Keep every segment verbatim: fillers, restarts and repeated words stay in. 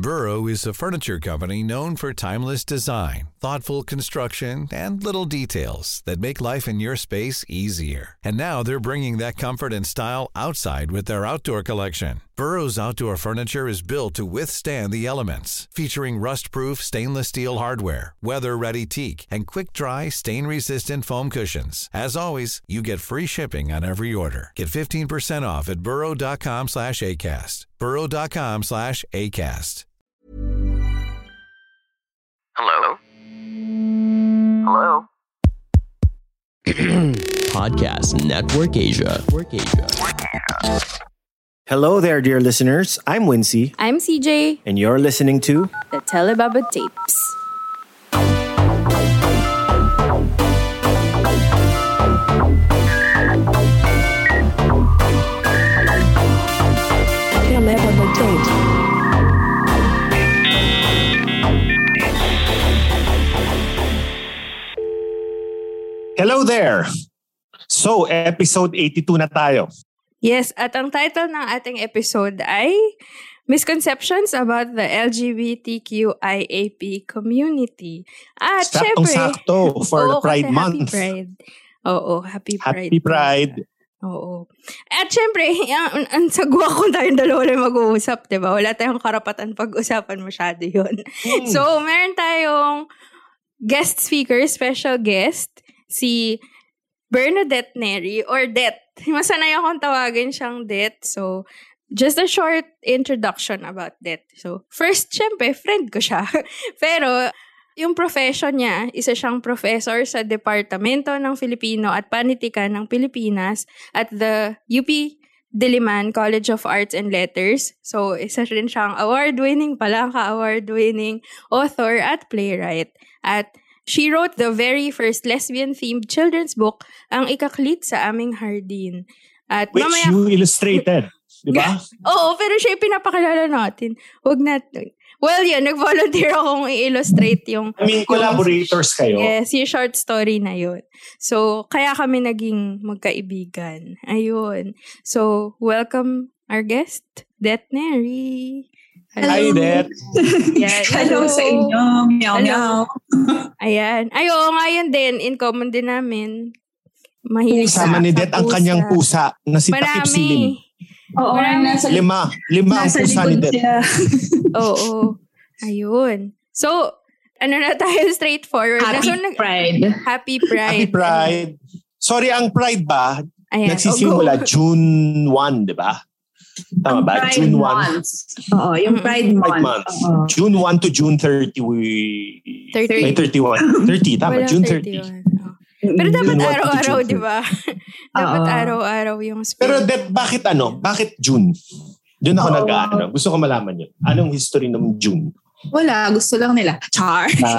Burrow is a furniture company known for timeless design, thoughtful construction, and little details that make life in your space easier. And now they're bringing that comfort and style outside with their outdoor collection. Burrow's outdoor furniture is built to withstand the elements, featuring rust-proof stainless steel hardware, weather-ready teak, and quick-dry, stain-resistant foam cushions. As always, you get free shipping on every order. Get fifteen percent off at burrow.com slash ACAST. burrow.com slash ACAST. Hello? Hello? Podcast Network Asia. Network Asia. Hello there, dear listeners. I'm Wincy. I'm C J. And you're listening to The Telebaba Tapes. Telebaba Tapes. Hello there. So, episode eighty-two na tayo. Yes, at ang title ng ating episode ay Misconceptions about the L G B T Q I A P Community. At syempre, saktong-sakto for oo, the Pride kasi Month. Happy Pride. Oo, Happy Pride. Happy Pride. Oo. At syempre, ang, ang sagwa kung tayong dalawa lang mag-uusap, diba? Wala tayong karapatan pag-usapan masyado yun. Hmm. So, meron tayong guest speaker, special guest, si Bernadette Neri, or Det. Masanay akong tawagin siyang Det. So, just a short introduction about Det. So, first, syempre, friend ko siya. Pero, yung profession niya, isa siyang professor sa Departamento ng Filipino at Panitikan ng Pilipinas at the U P Diliman College of Arts and Letters. So, isa rin siyang award-winning, palangka award-winning author at playwright. At she wrote the very first lesbian-themed children's book, Ang Ikaklit sa Aming Hardin. At Which mamaya, you illustrated, di ba? Oo, pero siya yung pinapakilala natin. Huwag natin. Well, yun, nag-volunteer akong i-illustrate yung... I mean, collaborators kayo. Yes, yung short story na yun. So, kaya kami naging magkaibigan. Ayun. So, welcome our guest, Det Neri. Hello. Hi, Det. Yan. Hello. Hello sa inyo. Meow, meow. Ayan. Ay, oo nga yun din. In common din namin. Mahilig sa Sama ni Det ang kanyang pusa na si Takip Silim. Oo, nasa lima. Lima ang pusa ni Det. Oo. Ayun. So, ano na tayo, straightforward. Happy so, Pride. Happy Pride. Happy Pride. Sorry, ang Pride ba? Ayan. Nagsisimula oh, June first, di ba? Tama ang ba? Pride June Month. Oo, yung Pride, Pride Month. Month. Uh-huh. June first to June thirtieth. We... thirty. May thirty-one. thirty, tama. Walang June thirtieth. Oh. Pero dapat araw-araw, di ba? Dapat Uh-oh. araw-araw yung spirit. Pero de, bakit ano? Bakit June? Doon ako nag-ano. Gusto ko malaman yun. Anong history ng June? Wala, gusto lang nila. Char. Ah.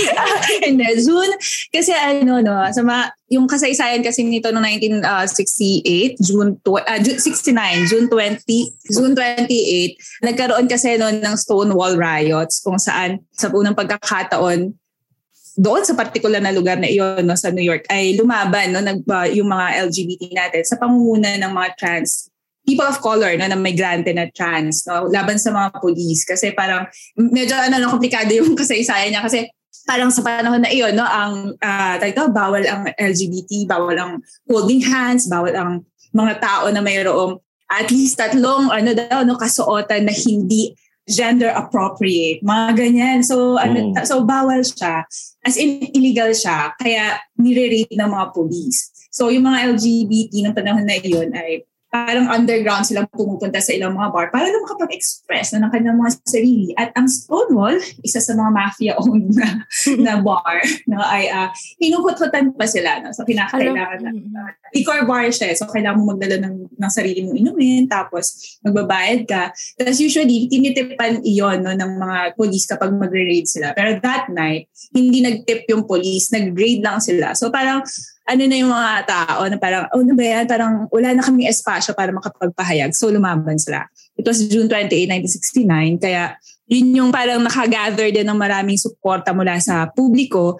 Hindi, June. Kasi ano, no, sa ma, yung kasaysayan kasi nito noong nineteen sixty-eight, June, tw- uh, June sixty-nine, June twentieth, June twenty-eighth, nagkaroon kasi noon ng Stonewall Riots kung saan sa unang pagkakataon, doon sa particular na lugar na iyon, no, sa New York, ay lumaban, no, nag, uh, yung mga L G B T natin sa pangunguna ng mga trans people of color, no, na migrante na trans, no, laban sa mga police. Kasi parang medyo ano, no, komplikado yung kasaysayan niya kasi parang sa panahon na iyon, no, ang uh, tayo, bawal ang L G B T, bawal ang holding hands, bawal ang mga tao na mayroong at least tatlong ano daw, no, kasuotan na hindi gender appropriate, mga ganyan. So ano, mm. so bawal siya. As in illegal siya, kaya nire-rate ng mga police. So yung mga L G B T ng panahon na iyon ay parang underground silang pumupunta sa ilang mga bar para na makapag-express na ng kanilang mga sarili. At ang Stonewall, isa sa mga mafia-owned na, na bar, no, ay uh, hinuhut-hutan pa sila. No? So, kinakailangan na. Uh, liquor bar siya. So, kailangan mo magdala ng, ng sarili mong inumin, tapos magbabayad ka. Tapos usually, tinitipan iyon, no, ng mga police kapag magre-raid sila. Pero that night, hindi nag-tip yung police, nag-raid lang sila. So, parang ano na yung mga tao na parang, oh, ano ba yan? Parang wala na kaming espasyo para makapagpahayag. So, lumaban sila. It was June twenty-eighth, nineteen sixty-nine. Kaya, yun yung parang nakagather din ng maraming suporta mula sa publiko.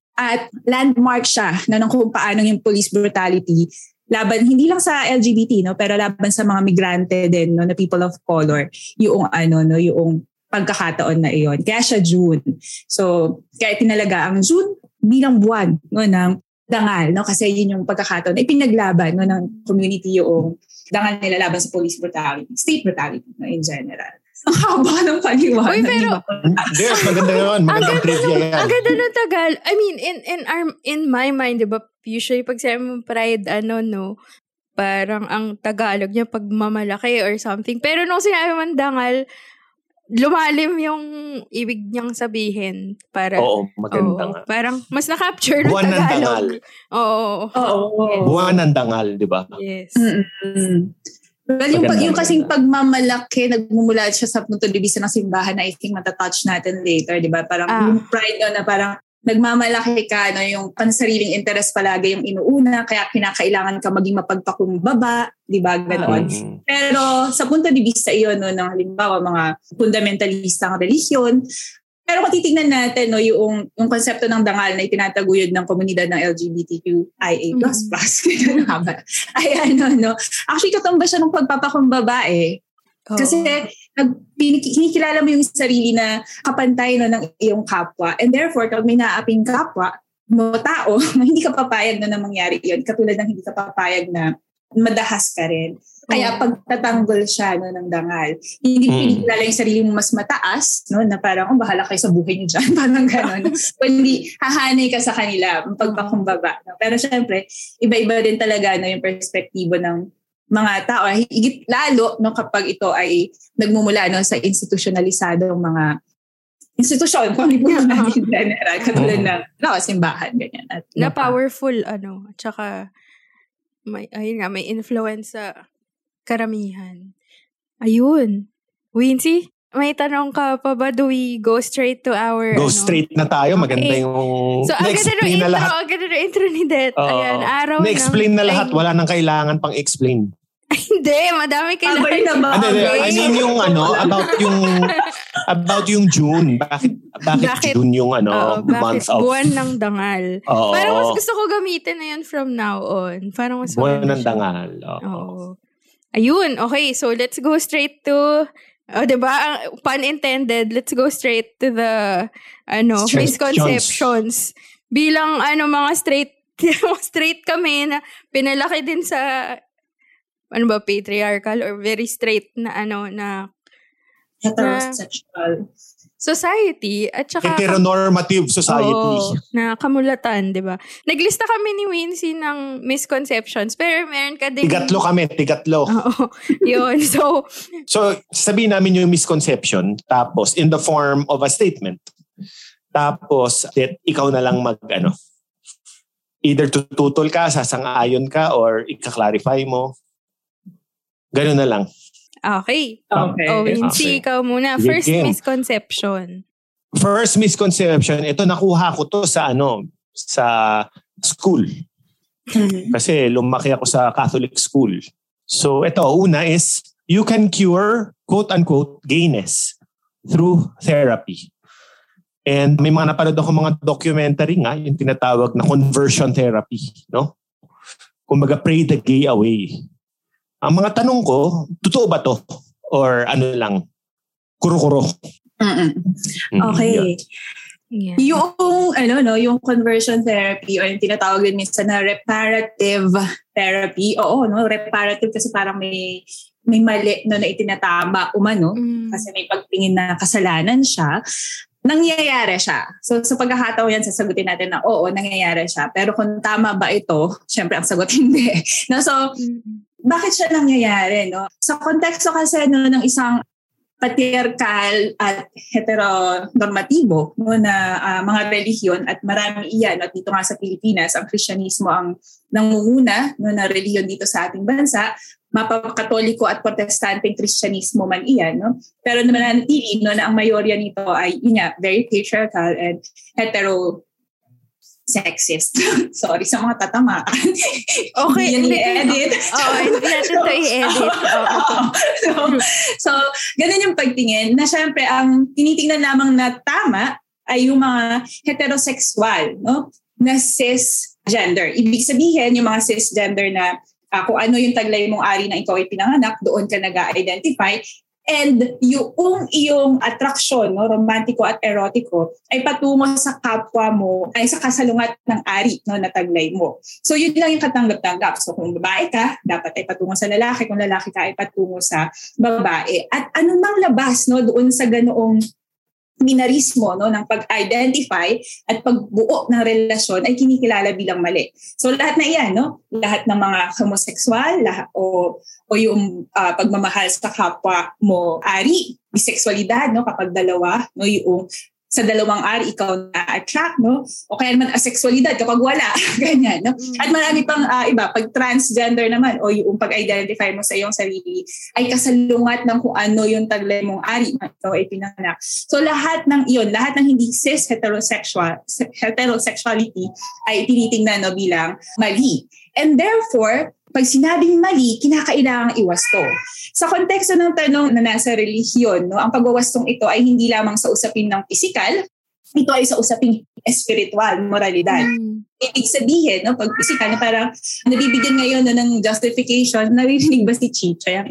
At landmark siya na nung kung paano yung police brutality laban, hindi lang sa L G B T, no, pero laban sa mga migrante din, no, na people of color, yung ano, no, yung pagkakataon na iyon. Kaya siya June. So, kaya tinalaga ang June bilang buwan no, ng dangal. No? Kasi yun yung pagkakataon na ipinaglaban no, ng community yung dangal nila laban sa police brutality, state brutality no, in general. Ang haba ng paliwanag. Uy, pero, yes, maganda yun. Magandang trivia yan. Ang ganda ng Tagal. I mean, in in our, in my mind, diba, usually pag sabi mo pride, ano, no, parang ang Tagalog niya pagmamalaki or something. Pero nung sinabi mo dangal, lumalim yung ibig niyang sabihin. Para, oo, maganda oo, nga. Parang mas na-capture ng Buwan ng Tagalog. dangal. Oo. Oo. Yes. Buwan ng dangal, di ba? Yes. Mm-mm. Well, yung, pag, yung kasing pagmamalaki, nagmumula siya sa punto de vista ng simbahan na I think matatouch natin later, di ba? Parang Ah. yung pride no, na parang nagmamalaki ka, no, yung pansariling interest palagi yung inuuna, kaya kinakailangan ka maging mapagpakumbaba, di ba? Ganoon. Mm-hmm. Pero sa punto de vista iyon, no, ng halimbawa mga fundamentalistang relihiyon, pero kung titignan natin no, yung, yung konsepto ng dangal na itinataguyod ng komunidad ng L G B T Q I A plus plus, mm-hmm. ay ano, no, actually katumba siya ng pagpapakumbaba eh. Oh. Kasi nag, kinikilala mo yung sarili na kapantay no, ng iyong kapwa. And therefore, pag may naaping kapwa mo tao, hindi ka papayag na na mangyari yun. Katulad ng hindi ka papayag na madahas ka rin. Kaya pagtatanggol siya no, ng dangal, hindi mm. pinikilala yung sarili mo mas mataas, no, na parang, oh, bahala kayo sa buhay niyo dyan. Parang gano'n. Kundi, hahanay ka sa kanila, pagpakumbaba. No? Pero syempre, iba-iba din talaga no, yung perspektibo ng mga tao. Higit lalo no, kapag ito ay nagmumula no, sa institutionalisadong mga institusyon, kung hindi po natin general, katulad ng no, simbahan, ganyan. At, na powerful, ano, at saka, may, ayun nga, may influence sa karamihan. Ayun. Wincy, may tanong ka pa ba? Do we go straight to our... Go ano? straight na tayo. Maganda Okay. yung... So, ang ganda ng na-explain na intro, lahat. ang ganda ng intro ni Det. Oo. Ayan, araw Na-explain ng... na lahat. Ay, Wala nang kailangan pang explain. hindi, madami kailangan. Abay na ba? Ano, Abay. I mean yung ano, about yung about yung June. Bakit bakit, Bakit? June yung ano, Oo, bakit? month of... Buwan ng dangal. Oo. Parang mas gusto ko gamitin na yun from now on. Parang mas Buwan maganda ng siya. dangal. Oo. Oo. Ayun, okay. So, let's go straight to... Oh, diba? Ang pun intended. Let's go straight to the ano Straight misconceptions. Bilang ano mga straight straight kami na pinalaki din sa ano ba patriarchal or very straight na ano na Heterosexual. society at saka Heteronormative society. oo, na kamulatan, 'di ba? Naglista kami ni Wincy ng misconceptions pero meron ka din Tigatlo kami, tigatlo. Oo. Yun. So, So, sabihin namin yung misconception, tapos in the form of a statement. Tapos, that ikaw na lang mag, ano, either tututol ka, sasang-ayon ka, or ika-clarify mo. Ganun na lang. okay. Okay. Oh, Wincy, Okay. ikaw muna. Sige, First game. misconception. First misconception, ito nakuha ko to sa ano, sa school. Kasi lumaki ako sa Catholic school. So, ito, una is, you can cure, quote-unquote, gayness through therapy. And may mga napanood ako mga documentary nga, yung tinatawag na conversion therapy, no? Kumbaga, pray the gay away. Ang mga tanong ko, totoo ba to? Or ano lang, kuro-kuro? Mm-mm. Mm, Okay. yun. Yeah. Yung, ano, no, yung conversion therapy o yung tinatawag din minsan na reparative therapy. Oo, no, reparative kasi parang may may mali no, na itinatama umano Mm. kasi may pagtingin na kasalanan siya. Nangyayari siya. So sa pagkakataon yan, sasagutin natin na oo, nangyayari siya. Pero kung tama ba ito, syempre ang sagot hindi. No, so, bakit siya nangyayari? No? Sa konteksto kasi no, ng isang patriarchal at heteronormatibo no, na uh, mga relihiyon at marami iyan. At dito nga sa Pilipinas, ang Kristyanismo ang nangunguna no, na relihiyon dito sa ating bansa. Mapapakatoliko at protestanteng Kristyanismo man iyan. No? Pero naman nanatili no, na ang mayorya nito ay yun nga, very patriarchal and hetero sexist. Sorry sa mga tatama. Okay. Hindi yan i-edit. Oo, hindi natin ito i-edit. Oo. so, so, ganun yung pagtingin na syempre ang tinitingnan lamang na tama ay yung mga heterosexual, no? Na cisgender. Ibig sabihin, yung mga cisgender na uh, kung ano yung taglay mong ari na ikaw ay pinanganak, doon ka nag-identify. And yung iyong attraction, no, romantiko at erotiko, ay patungo sa kapwa mo, ay sa kasalungat ng ari, no, na taglay mo. So yun lang yung katanggap-tanggap. So kung babae ka, dapat ay patungo sa lalaki. Kung lalaki ka, ay patungo sa babae. At anumang labas, no, doon sa ganoong binarismo, no, ng pag-identify at pagbuo ng relasyon ay kinikilala bilang mali. So lahat na iyan, no, lahat ng mga homosexual, lahat, o o yung uh, pagmamahal sa kapwa mo ari, bisexualidad, no, kapag dalawa, no, yung sa dalawang ari ikaw na-attract, no, o kaya naman asexualidad kapag wala, ganyan, no. At marami pang uh, iba, pag transgender naman o yung pag-identify mo sa iyong sarili ay kasalungat ng kung ano yung taglay mong ari na ikaw ay pinanganak. So lahat ng iyon, lahat ng hindi cis heterosexual heterosexuality ay tinitingnan, no, bilang mali. And therefore, pag sinabing mali, kinakailangang iwasto. Sa konteksto ng tanong na nasa relihiyon, no, ang pagwawastong ito ay hindi lamang sa usapin ng pisikal, ito ay sa usaping espiritual, moralidad. Mm. Ibig sabihin, no, pag pisikal, na parang nabibigyan ngayon no, ng justification, naririnig ba si Chicha?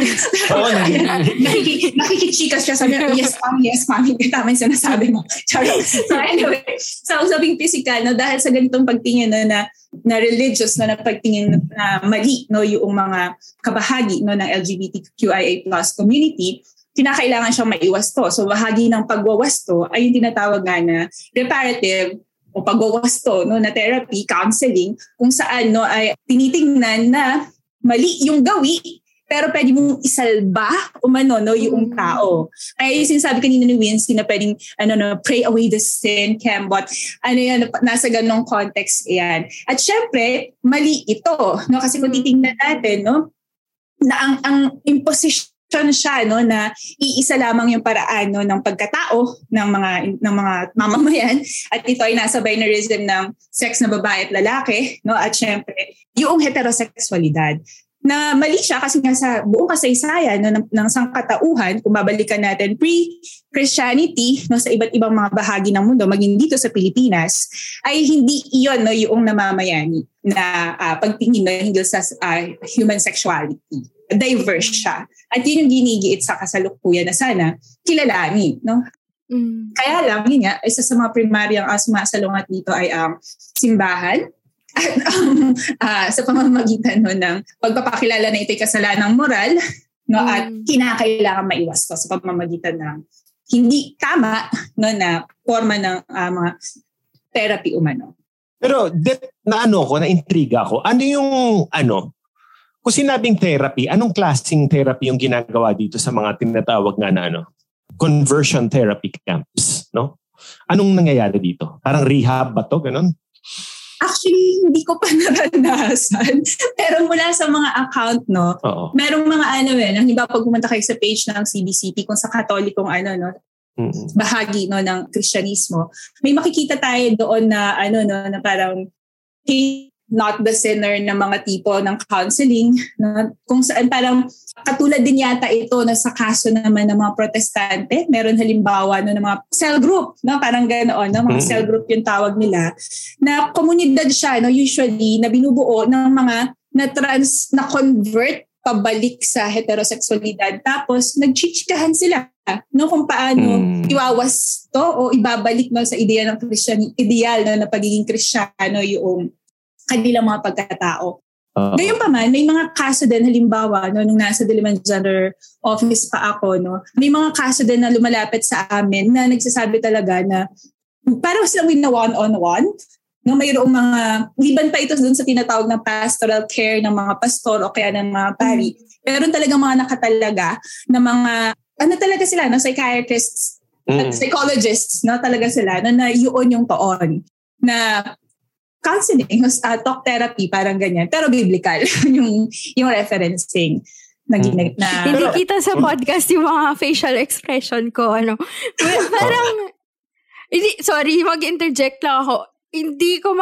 Oo, nakikichikas siya, sabi niya, yes, ma'am, yes, ma'am, hindi tama yung sinasabi mo. So anyway, sa usaping pisikal, no, dahil sa ganitong pagtingin no, na na religious na napagtingin na mali, no, yung mga kabahagi, no, ng L G B T Q I A plus community, kinakailangan siyang maiwasto. So bahagi ng pagwawasto ay yung tinatawag nga na reparative o pagwawasto, no, na therapy, counseling, kung saan, no, ay tinitingnan na mali yung gawi, pero pwede mong isalba umano, no, yung tao. Kaya yung sinasabi kanina ni Winston na pwedeng ano, no, pray away the sin, Kembot. Ano yan, nasa ganong context yan. At syempre, mali ito. No? Kasi kung titingnan natin, no, na ang, ang imposition siya, no, na iisa lamang yung paraan, no, ng pagkatao ng mga ng mga mamamayan, at ito ay nasa binarism ng sex na babae at lalaki, no, at syempre yung heterosexualidad na mali siya kasi nga sa buong kasaysayan, no, ng, ng sangkatauhan, kung babalikan natin pre-Christianity, no, sa iba't ibang mga bahagi ng mundo, maging dito sa Pilipinas, ay hindi iyon, no, yung namamayani na uh, pagtingin, no, hinggil sa uh, human sexuality. Diverse siya. At yun yung ginigiit sa kasalukuyan na sana kilalanin, no? Mm. Kaya lang, yun nga, isa sa mga primaryang uh, sumasalungat dito ay ang um, simbahan. At um, uh, sa pamamagitan, no, ng pagpapakilala na ito'y kasalanang moral, no, mm. at kinakailangan maiwasto sa pamamagitan ng hindi tama, no, na forma ng uh, mga therapy umano. Pero that, na ano ko, na-intriga ko, ano yung ano, kung sinabing therapy, anong klaseng therapy yung ginagawa dito sa mga tinatawag nga na ano, conversion therapy camps, no? Anong nangyayari dito? Parang rehab ba to, ganun? Actually, hindi ko pa naranasan. Pero mula sa mga account, no, oo, merong mga ano eh, halimbawa pag pumunta kayo sa page ng C B C P, kung sa katolikong ano, no, mm-hmm. bahagi, no, ng Kristyanismo, may makikita tayo doon na ano, no, na parang hey, not the sinner na mga tipo ng counseling, no? Kung saan parang katulad din yata ito na sa kaso naman ng mga protestante, meron halimbawa no, ng mga cell group, no? Parang ganoon, no? Mga cell group yung tawag nila, na komunidad siya, no? Usually na binubuo ng mga na trans, na convert pabalik sa heterosexualidad, tapos nagchichikahan sila, no, kung paano mm. iwawas to o ibabalik, no, sa ideya ng Christian, ideal, no, na pagiging Kristiyano yung kanilang mga pagkatao. Uh-huh. Gayun pa man, may mga kaso din, halimbawa, no, nung nasa Diliman Gender Office pa ako, no, may mga kaso din na lumalapit sa amin na nagsasabi talaga na parang silang win na one-on-one, no, mayroong mga, liban pa ito dun sa tinatawag ng pastoral care ng mga pastor o kaya ng mga pari. Mm-hmm. Meron talagang mga nakatalaga na mga, ano talaga sila, no, psychiatrists, mm-hmm. psychologists, no, talaga sila, no, na yun yung toon, na counseling, uh, talk therapy, parang ganyan. Pero biblical yung yung referencing. Na, hmm. na, Hindi kita sa podcast yung mga facial expression ko. Ano. Parang, hindi, sorry, mag-interject lang ako. Hindi ko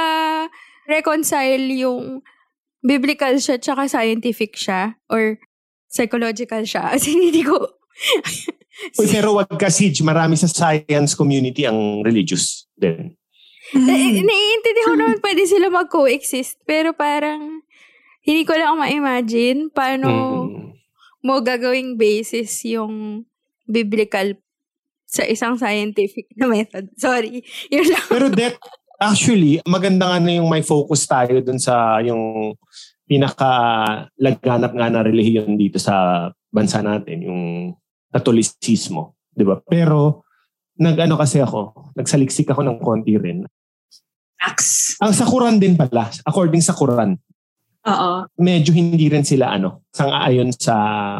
ma-reconcile yung biblical siya tsaka scientific siya or psychological siya. As in, hindi ko... Uy, pero wag ka, Sige, marami sa science community ang religious din. Mm. Na- naiintindihan ko naman pwede sila mag-coexist, pero parang hindi ko lang ma-imagine paano mm. mo gagawing basis yung biblical sa isang scientific na method. Sorry. Yun lang. Pero that, actually, maganda nga na yung may focus tayo dun sa yung pinaka-laganap nga na relihiyon dito sa bansa natin, yung Katolisismo. Diba? Pero, nag-ano kasi ako, nagsaliksik ako ng konti rin. Acts. Ang sa Quran din pala, according sa Quran, Oo. medyo hindi rin sila ano, sang-ayon sa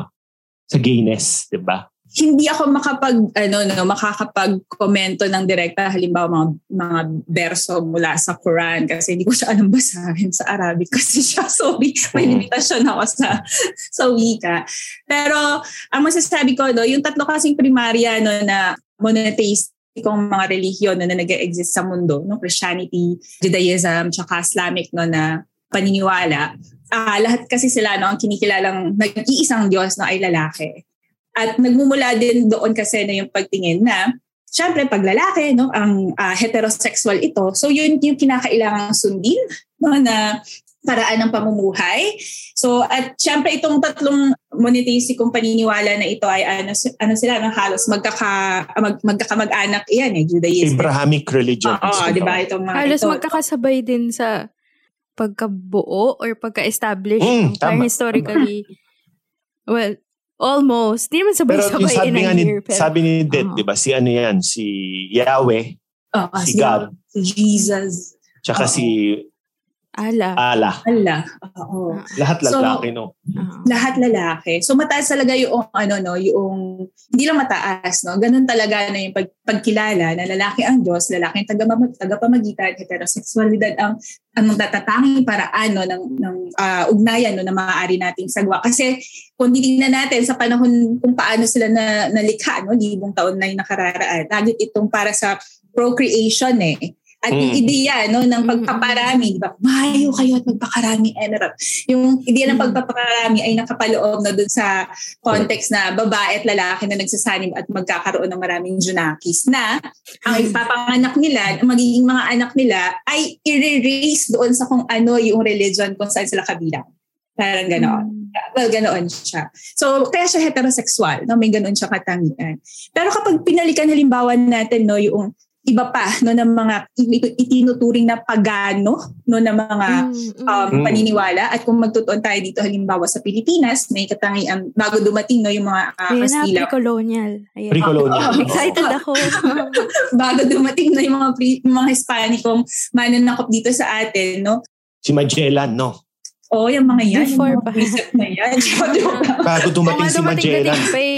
sa gayness, 'di ba? Hindi ako makapag ano no makakapag-komento ng direkta halimbawa mga mga berso mula sa Quran kasi hindi ko siya anong basahin sa Arabic kasi siya sorry may limitasyon ako sa sa wika. Pero ang masasabi ko do, yung tatlo kasing primarya no na monotheistikong mga relihiyon no, na nag-exist sa mundo, no, Christianity, Judaism, tsaka Islamic no na paniniwala. Ah, lahat kasi sila no ang kinikilalang nag-iisang Diyos no ay lalaki. At nagmumula din doon kasi na yung pagtingin na, syempre pag lalaki, no, ang uh, heterosexual ito, so yun yung kinakailangang sundin no, na paraan ng pamumuhay. So at syempre itong tatlong monotheistikong paniniwala na ito ay ano, ano sila, no, halos magkaka, mag, magkakamag-anak yan eh, Judaism. Abrahamic religion. Oo, oh, di ba? Itong mga halos ito. Magkakasabay din sa pagkabuo or pagka-establish. Mm, parang historically, well, almost. Hindi naman sabay-sabay pero in a ni, year. Pero, sabi ni Det, uh-huh. di ba, si ano yan, si Yahweh, oh, si God, si Jesus, tsaka uh-huh. si Allah. Allah. Allah. Oo. Lahat lalaki, so, no? Uh-huh. Lahat lalaki. So mataas talaga yung ano no, yung hindi lang mataas, no. Ganun talaga na yung pag, pagkilala na lalaki ang Diyos, lalaki ang taga- tagapamagitan, heterosexualidad ang ang natatanging paraan no ng ng uh, ugnayan no na maaari nating sagwa. Kasi kung titingnan natin sa panahon kung paano sila na nalikha no, libong taon na yung nakararaan, lagi itong para sa procreation eh. At yung ideya no, ng pagpaparami, di ba? Mayo kayo at magpakarami. Emerald. Yung ideya ng pagpaparami ay nakapaloob na dun sa context na babae at lalaki na nagsasanib at magkakaroon ng maraming junakis na ang ipapanganak nila, ang magiging mga anak nila ay i-raise doon sa kung ano yung religion kung saan sila kabilang. Parang ganoon. Well, ganoon siya. So, kaya siya heterosexual, no? May ganoon siya katangian. Pero kapag pinalikan halimbawa natin no, yung iba pa no ng mga itinuturing na pagano no ng mga um, paniniwala at kung magtutuon tayo dito halimbawa sa Pilipinas may katangian bago dumating no yung mga uh, Kastila pre-colonial. Ayan. Pre-colonial. Oh, excited ako. Bago dumating no yung mga pre, yung mga Hispanicong mananakop dito sa atin no. Si Magellan, no? Oh, yung mga yan. Before yung mga preset na yan. Bago dumating si Magellan.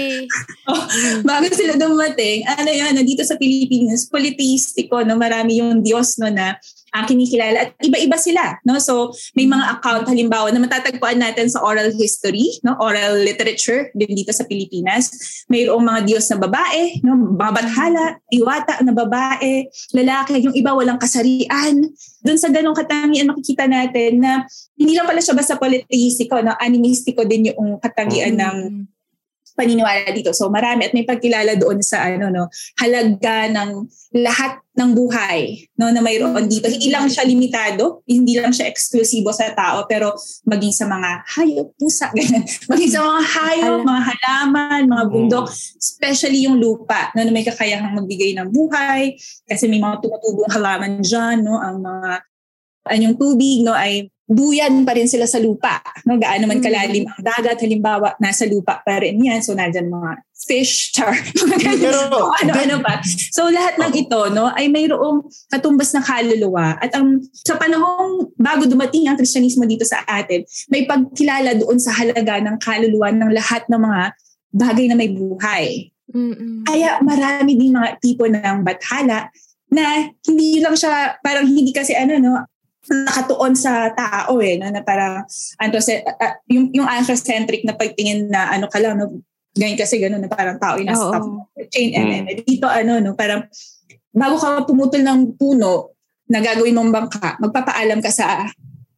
Oh, bago sila dumating, ano yan, dito sa Pilipinas, politistiko, no, marami yung Diyos no, na ang uh, kinikilala. At iba-iba sila. No? So, may mga account halimbawa na matatagpuan natin sa oral history, no? Oral literature din dito sa Pilipinas. Mayroong mga Diyos na babae, no? Mga bathala, diwata na babae, lalaki, yung iba walang kasarian. Doon sa ganong katangian, makikita natin na hindi lang pala siya basta politistiko, no? Animistiko din yung katangian mm-hmm. ng paniniwala dito. So marami at may pagkilala doon sa ano no, halaga ng lahat ng buhay no na mayroon dito. Hindi lang siya limitado, hindi lang siya eksklusibo sa tao pero maging sa mga hayop, pusa, ganyan. Maging sa mga hayop, mga halaman, mga bundok, especially yung lupa no, na may kakayahang magbigay ng buhay kasi may mga tumutubong halaman diyan no, ang mga anyong tubig no ay duyan pa rin sila sa lupa. No? Gaano man kalalim ang dagat, halimbawa, nasa lupa pa rin yan. So, nandyan mga fish, char, pero, so, ano-ano pa. So, lahat ng ito no, ay mayroong katumbas na kaluluwa. At ang sa panahong bago dumating ang Kristyanismo dito sa atin, may pagkilala doon sa halaga ng kaluluwa ng lahat ng mga bagay na may buhay. Mm-mm. Kaya marami din mga tipo ng bathala na hindi lang siya, parang hindi kasi ano no, nakatuon sa tao eh no na parang anthrocentric uh, yung yung anthrocentric na pagtingin na ano ka lang no ganyan kasi gano'n na parang tao yung nasa top chain and mm. dito ano no parang bago ka pumutol ng puno na gagawin mong bangka magpapaalam ka sa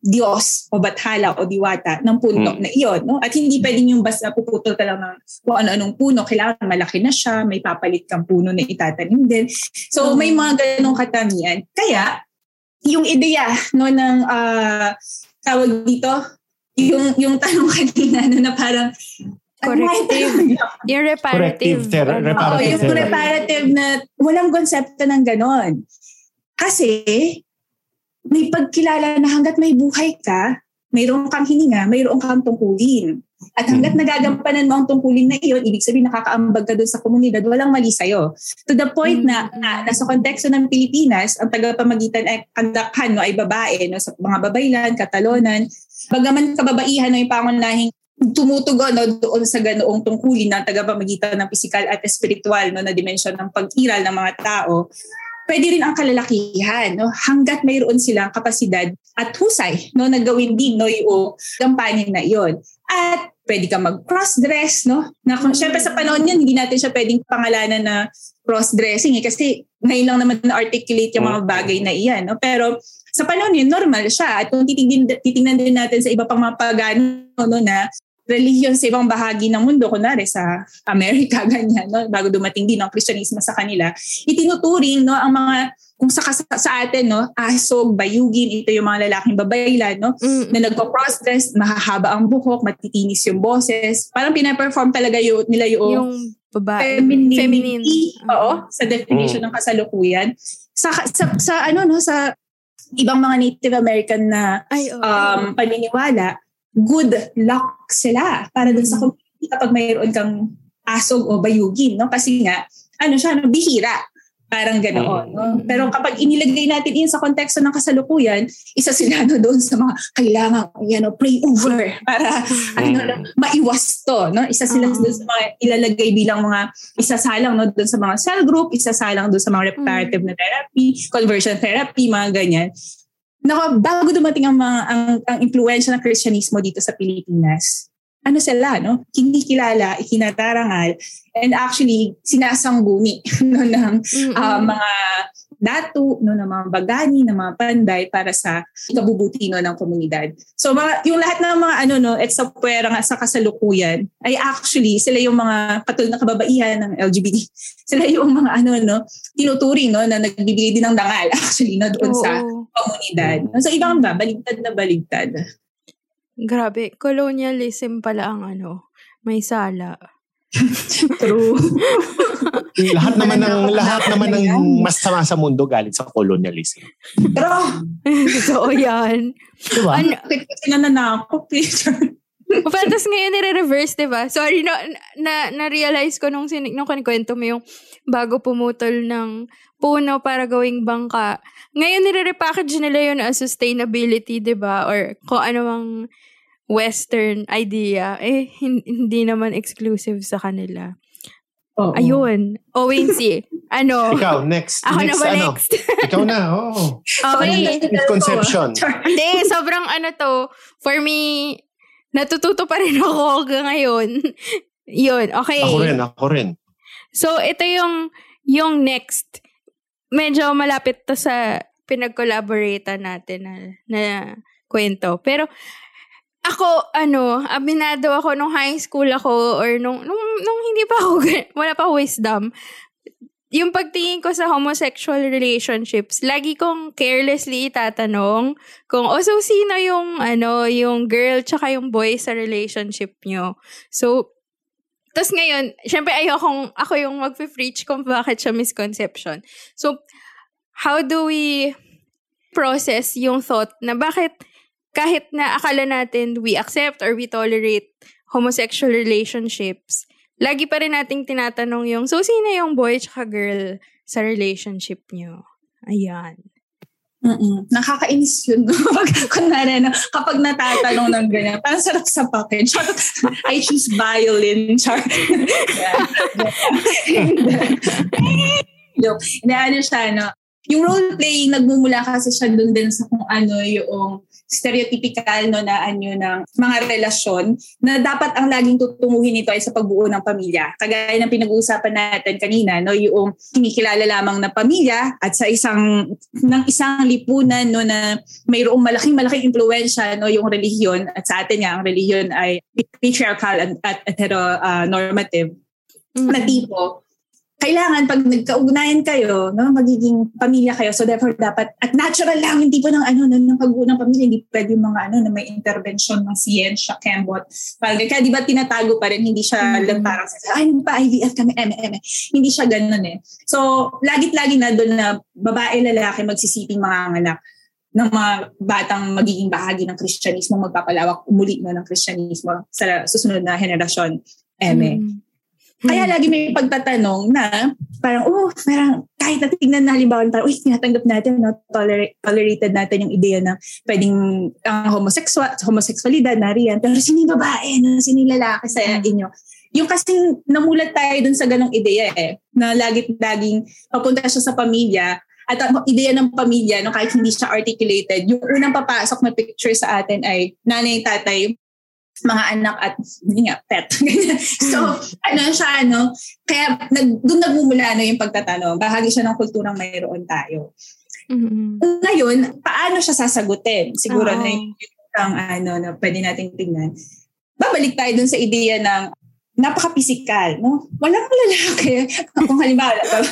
Diyos o bathala o diwata ng puno mm. na iyon no at hindi pwedeng yung basta puputol ka lang ng kung ano-anong puno kailangan malaki na siya may papalit kang puno na itatanim din so mm. may mga ganong katangian kaya yung ideya no ng uh, tawag dito yung yung tanong kanina no, na parang Corrective. Yung reparative. Corrective, ter- ano, reparative. Oo, yung reparative na walang konsepto ng ganon. Kasi, may pagkilala na hanggat may buhay ka, mayroon kang hininga, mayroon kang tungkulin. At hanggat nagagampanan mo ang tungkulin na iyon, ibig sabihin nakakaambag ka doon sa komunidad, walang mali sa'yo. To the point na, na nasa konteksto ng Pilipinas, ang tagapamagitan ay kandakhan no, ay babae no, sa mga babaylan, katalonan. Bagaman kababaihan no, yung pangunahing tumutugon no, doon sa ganoong tungkulin ng tagapamagitan ng pisikal at espiritual no, na dimensyon ng pag-iral ng mga tao, pwede rin ang kalalakihan no, hanggat mayroon silang kapasidad at husay no, na gawin din no, yung gampanin na iyon. At pwede ka mag-cross-dress, no? Na kung syempre sa panahon yan, hindi natin siya pwedeng pangalanan na cross-dressing eh, kasi ngayon lang naman na-articulate yung mga bagay na iyan, no? Pero sa panahon yun, normal siya. At kung titingnan, titingnan din natin sa iba pang mga pagano, no, na religion sa ibang bahagi ng mundo, kunwari sa Amerika, ganyan, no? Bago dumating din ang Kristyanismo sa kanila, itinuturing no, ang mga kung sa, sa atin, no, asog, bayugin, ito yung mga lalaking babaylan, no, mm. na nagpo-cross-dress, mahahaba ang buhok, matitinis yung boses. Parang pina-perform talaga yun, nila yung, yung babae. Femininity, feminine. Oo, sa definition mm. ng kasalukuyan. Sa, sa, sa, ano, no, sa ibang mga Native American na Ay, okay. um, paniniwala, good luck sila para dun mm. sa community kapag mayroon kang asog o bayugin, no? Kasi nga, ano siya, no, bihira. Parang ganoon. No? Pero kapag inilagay natin yun sa konteksto ng kasalukuyan, isa sila no, doon sa mga kailangan you know, pray over para ano, maiwas to. No? Isa sila uh-huh. doon sa mga ilalagay bilang mga isasalang no, doon sa mga cell group, isasalang doon sa mga reparative na therapy, conversion therapy, mga ganyan. Naka, bago dumating ang, mga, ang, ang influensya ng Kristyanismo dito sa Pilipinas, ano sila, no? Kinikilala, ikinatarangal, and actually, sinasangguni no, ng mm-hmm. uh, mga datu, no, ng mga bagani, ng mga panday para sa ikabubuti no, ng komunidad. So, mga, yung lahat ng mga ano, no, at sa puwera nga sa kasalukuyan, ay actually, sila yung mga katulad na kababaihan ng L G B T. Sila yung mga ano, no, tinuturing, no, na nagbibigay din ng dangal, actually, no, doon oh. sa komunidad. So, ibang ba, baligtad na baligtad. Grabe, colonialism pala ang ano, may sala. True. lahat naman ng lahat naman ng masama sa mundo galing sa colonialism. Pero so yan. Diba? Ano, sinananakop picture. Tapos ngayon nire-reverse, diba? Sorry, no, na, na-realize ko nung, sin- nung kanikwento mo yung bago pumutol ng puno para gawing bangka. Ngayon nire-repackage nila yun as sustainability, diba? Or kung ano mang Western idea, eh, hindi naman exclusive sa kanila. Oh, ayun. Owen C. Ano? Ikaw, next. Ako next, na ba ano? next? Ikaw na, oo. Oh. Okay. Misconception. Hindi, sobrang ano to. For me, natututo pa rin ako hanggang ngayon. Yun, okay. Ako rin, ako rin. So, ito yung, yung next. Medyo malapit to sa pinag-collaborate natin na, na kwento. Pero, ako, ano, aminado ako nung high school ako or nung, nung, nung hindi pa ako, wala pa wisdom. Yung pagtingin ko sa homosexual relationships, lagi kong carelessly itatanong kung, o oh, so sino yung, ano, yung girl tsaka yung boy sa relationship nyo. So, tas ngayon, syempre ayokong, ako yung mag-preach kung bakit siya misconception. So, how do we process yung thought na bakit kahit na akala natin we accept or we tolerate homosexual relationships, lagi pa rin nating tinatanong yung, so sino yung boy tsaka girl sa relationship nyo? Ayan. Mm-mm. Nakakainis yun. Kunwari, no, kapag natatanong ng ganyan, parang sarap sa package. I choose violin. Char. Hindi, ano siya, no? Yung role-playing, nagmumula kasi siya dun din sa kung ano yung stereotypical no, na ano ng mga relasyon na dapat ang laging tutunguhin nito ay sa pagbuo ng pamilya. Kagaya ng pinag-uusapan natin kanina, no, yung kinikilala lamang na pamilya at sa isang ng isang lipunan no, na mayroong malaking malaking impluwensya no, yung relihiyon at sa atin nga ang relihiyon ay patriarchal at, at heteronormative mm-hmm. na tipo. kailangan pag nagkaugnayan kayo, no, magiging pamilya kayo. So therefore dapat, at natural lang, hindi po ng ano, ng pag-uo ng pamilya, hindi pwede yung mga ano, na may intervention ng siyensya, kembot. Kaya di ba tinatago pa rin, hindi siya mm-hmm. lang parang, ay, pa I V F kami, M M. Hindi siya ganun eh. So, lagit-lagi na doon na babae, lalaki, magsisiping mga anak ng mga batang magiging bahagi ng Kristyanismo, magpapalawak umuli no, ng Kristyanismo sa susunod na henerasyon. M M. Mm-hmm. Kaya lagi may pagtatanong na parang, oh, parang kahit natignan na halimbawa, parang, uy, tinatanggap natin, no, toler- tolerated natin yung ideya na pwedeng ang uh, homosexual, homosexualidad, nariyan, pero sino yung babae, no, sino yung lalaki sa inyo? Yung kasing namulat tayo dun sa ganong ideya eh, na lagit-laging papunta siya sa pamilya, at ang ideya ng pamilya, no, kahit hindi siya articulated, yung unang papasok na picture sa atin ay nanay, tatay, mga anak at hindi nga, pet. So, ano siya, ano, kaya nag, doon nagmumula ano, yung pagtatanong. Bahagi siya ng kulturang mayroon tayo. Mm-hmm. Ngayon, paano siya sasagutin? Siguro uh-huh. na yung, yung ano, na pwede nating tingnan. Babalik tayo doon sa ideya ng napaka-physical, no? Walang lalaki. Kung halimbawa,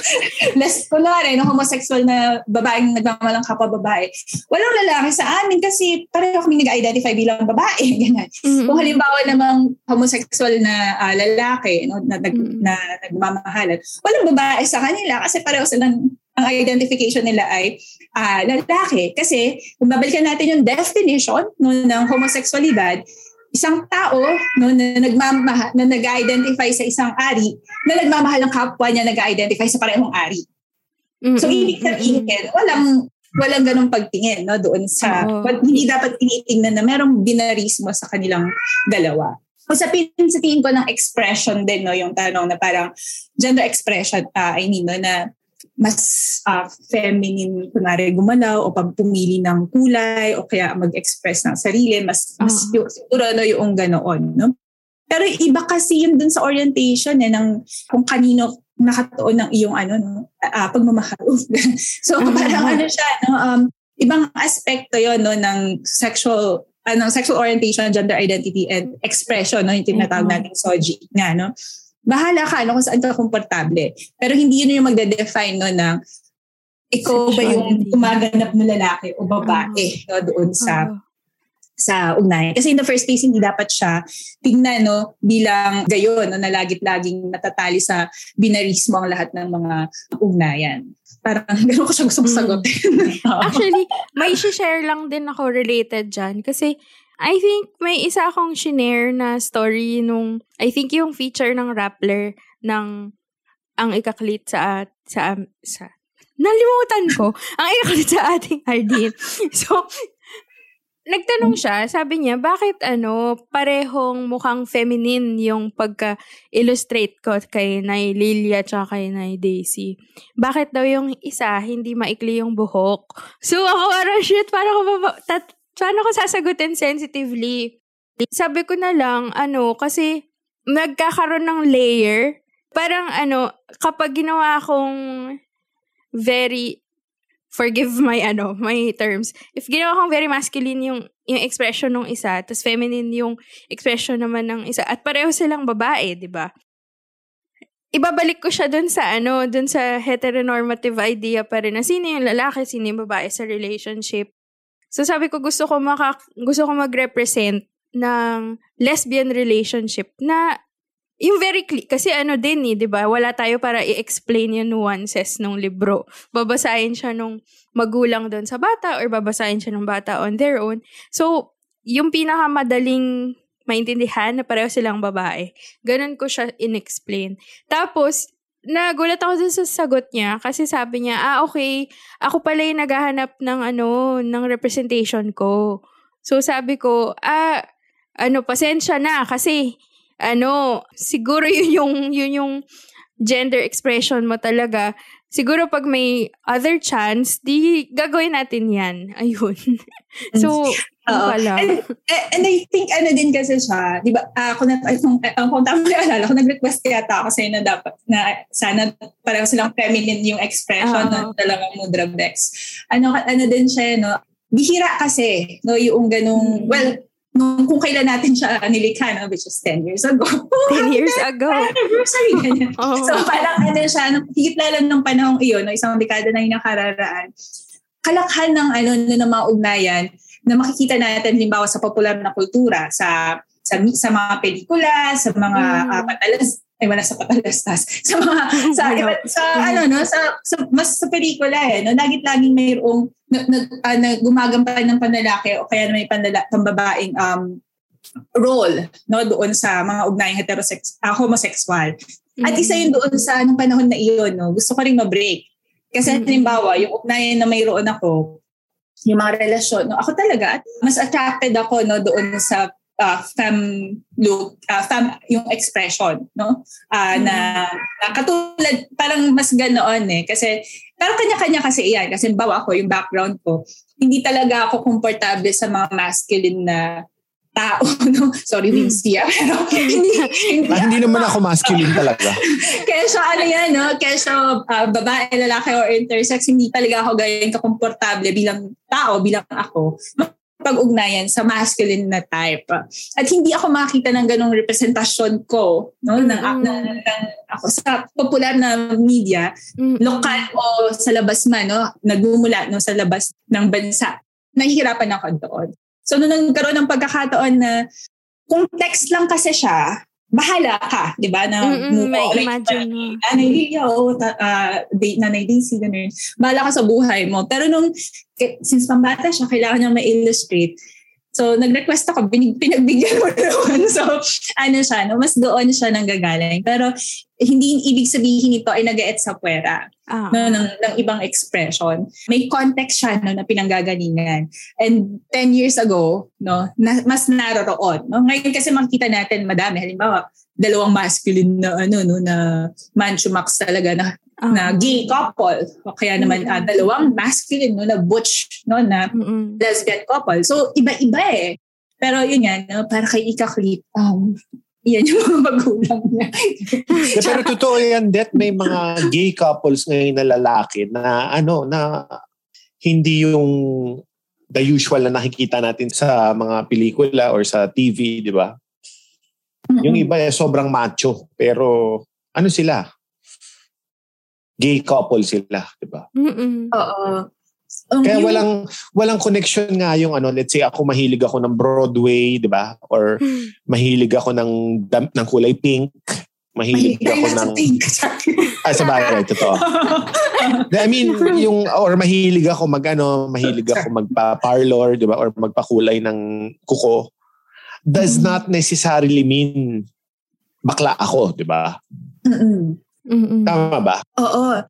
less, kunwari, no, homosexual na babaeng nagmamalang kapwa babae, walang lalaki sa amin kasi pareho kami nag-identify bilang babae. Ganyan. Mm-hmm. Kung halimbawa namang homosexual na uh, lalaki, no, na, mm-hmm. na, na nagmamahalan, walang babae sa kanila kasi pareho silang ang identification nila ay uh, lalaki. Kasi kung babalikan natin yung definition no, ng homosexualidad, isang tao no, na, nagmamahal, na nag-identify sa isang ari, na nagmamahal ng kapwa niya nag-identify sa parehong ari. Mm-hmm. So, ibig sabihin, walang, walang ganong pagtingin no, doon sa, oh. hindi dapat tinitingnan na merong binarismo sa kanilang dalawa. Usapin sa tingin ko ng expression din, no, yung tanong na parang gender expression, uh, I mean, no, na mas uh, feminine, kunwari gumalaw o pagpumili ng kulay o kaya mag-express ng sarili, mas, uh-huh. mas yung, siguro no, yung ganoon. No? Pero iba kasi yun dun sa orientation eh, ng kung kanino nakatuon ng iyong ano, no, uh, pagmamahal. So uh-huh. parang ano siya, no, um, ibang aspekto yun no, ng sexual ano, sexual orientation, gender identity, and expression, no, yung tinatawag uh-huh. nating S O G I nga, no? Bahala ka ano, kung saan ka komportable. Pero hindi yun yung magde-define no, ng ikaw ba yung tumaganap na lalaki o babae no, doon sa uh-huh. sa ugnayan. Kasi in the first place, hindi dapat siya tingnan no, bilang gayon no, na lagit-laging natatali sa binarismo ang lahat ng mga ugnayan. Parang gano'n ko siya gusto sagutin. Actually, may share lang din ako related dyan. Kasi I think may isa akong shinare na story nung, I think yung feature ng Rappler ng ang ikaklit sa, sa, sa, nalimutan ko, ang ikaklit sa ating Ardeen. So, nagtanong siya, sabi niya, bakit ano, parehong mukhang feminine yung pagka-illustrate ko kay Nay Lilia at kay Nay Daisy. Bakit daw yung isa, hindi maikli yung buhok? So, ako, parang shit, parang ako, tat, paano ko sasagutin sensitively? Sabi ko na lang, ano, kasi nagkakaroon ng layer. Parang ano, kapag ginawa akong very, forgive my, ano, my terms. If ginawa akong very masculine yung, yung expression ng isa, tas feminine yung expression naman ng isa, at pareho silang babae, di ba? Ibabalik ko siya dun sa, ano, dun sa heteronormative idea pa rin na sino yung lalaki, sino yung babae sa relationship. So sabi ko gusto ko maka, gusto ko mag-represent ng lesbian relationship na yung very clear, kasi ano din eh, 'di ba? Wala tayo para i-explain yung nuances ng libro. Babasahin siya nung magulang doon sa bata or babasahin siya ng bata on their own. So, yung pinakamadaling maintindihan na pareho silang babae. Ganun ko siya in-explain. Tapos nagulat ako dun sa sagot niya kasi sabi niya, ah, okay, ako pala yung naghahanap ng ano, ng representation ko. So, sabi ko, ah, ano, pasensya na kasi, ano, siguro yun yung, yun yung gender expression mo talaga. Siguro pag may other chance, di gagawin natin yan. Ayun. So, Uh, and, and I think ano din kasi siya, di ba, uh, kung, kung, kung, kung tama yung alala, kung nag-request yata ako sa'yo na dapat, na sana pareho silang feminine yung expression uh, ng dalawang mudra Bex. Ano, ano din siya, no, bihira kasi, no, yung ganung, well, nung kung kailan natin siya nilikha, no, which is ten years ago. ten years ago. Anniversary, ganyan. Oh. So parang ano siya, higit lalo ng panahong iyon, no, isang dekada na yung nakararaan, kalakhan ng ano ng mga ugnayan na makikita natin halimbawa sa popular na kultura, sa sa, sa mga pelikula, sa mga mm. uh, patalas, ay wala sa patalastas, sa mga sa iba, sa ano no, sa, sa mas sa pelikula eh, no, lagit-laging mayroong na, na, uh, na gumagampan ng panlalaki o kaya may panlala, pambabaeng um role, no, doon sa mga ugnayang heterosex uh, homosexual. Mm-hmm. At isa yun doon sa anong panahon na iyon, no, gusto ko rin ma-break. Kasi mm-hmm. halimbawa, yung ugnayan na mayroon ako, yung mga relasyon, no, ako talaga, mas attracted ako, no, doon sa uh, femme look, uh, femme, yung expression, no, uh, mm-hmm. na, na katulad, parang mas ganoon eh, kasi, parang kanya-kanya kasi iyan, kasi bawa ako, yung background ko, hindi talaga ako komportable sa mga masculine na tao, no? Sorry, Vinci, ah. Pero hindi, hindi, ah, hindi naman ako masculine talaga. Kesyo, ano yan, no? Kesyo, uh, babae, lalaki, or intersex, hindi talaga ako ganyan kakomportable bilang tao, bilang ako, pag-ugnayan sa masculine na type. At hindi ako makita ng ganong representasyon ko, no? Mm-hmm. Ng, ng, ng, ako sa popular na media, mm-hmm. lokal o sa labas man, no? Nagmumula, no? Sa labas ng bansa. Nahihirapan ako doon. So, nung nagkaroon ng pagkakataon na kung text lang kasi siya, bahala ka, di ba? Na, mm-hmm, may like, imagine mo. Nanay Lilia, o uh, Nanay Daisy, ganun. Bahala ka sa buhay mo. Pero nung, since pambata siya, kailangan niya ma-illustrate. So, nag-request ako, binig, pinagbigyan mo naman. So, ano siya, no? Mas doon siya nanggagaling. Pero, hindi ibig sabihin ito ay nag-eet sa puwera. Ah. No, ng, ng ibang expression. May context siya, no, na pinanggagalingan. And ten years ago, no, na, mas naroroon. No? Ngayon kasi makikita natin madami. Halimbawa, dalawang masculine na, ano, no, na manchumax talaga na, ah. na gay couple. O kaya naman, mm-hmm. uh, dalawang masculine, no, na butch, no, na mm-hmm. lesbian couple. So, iba-iba eh. Pero yun yan, no, para kay Ika Clip, um, yan yung mga magulang niya. Pero totoo yan, Det, may mga gay couples ngayon na lalaki na ano, na hindi yung the usual na nakikita natin sa mga pelikula or sa T V, di ba? Mm-hmm. Yung iba eh, sobrang macho. Pero ano sila? Gay couple sila, di ba? Mm-hmm. Oo. Um, Kaya yung, walang walang connection nga yung ano, let's say ako mahilig ako ng Broadway, 'di ba? Or mahilig ako ng ng kulay pink, mahilig ako ng pink. Ah, sa bagay, totoo. I mean, yung or mahilig ako magano, mahilig ako magpa-parlor, 'di ba? Or magpakulay ng kuko. Does not necessarily mean bakla ako, 'di ba? Mm-mm. Tama ba? Oo.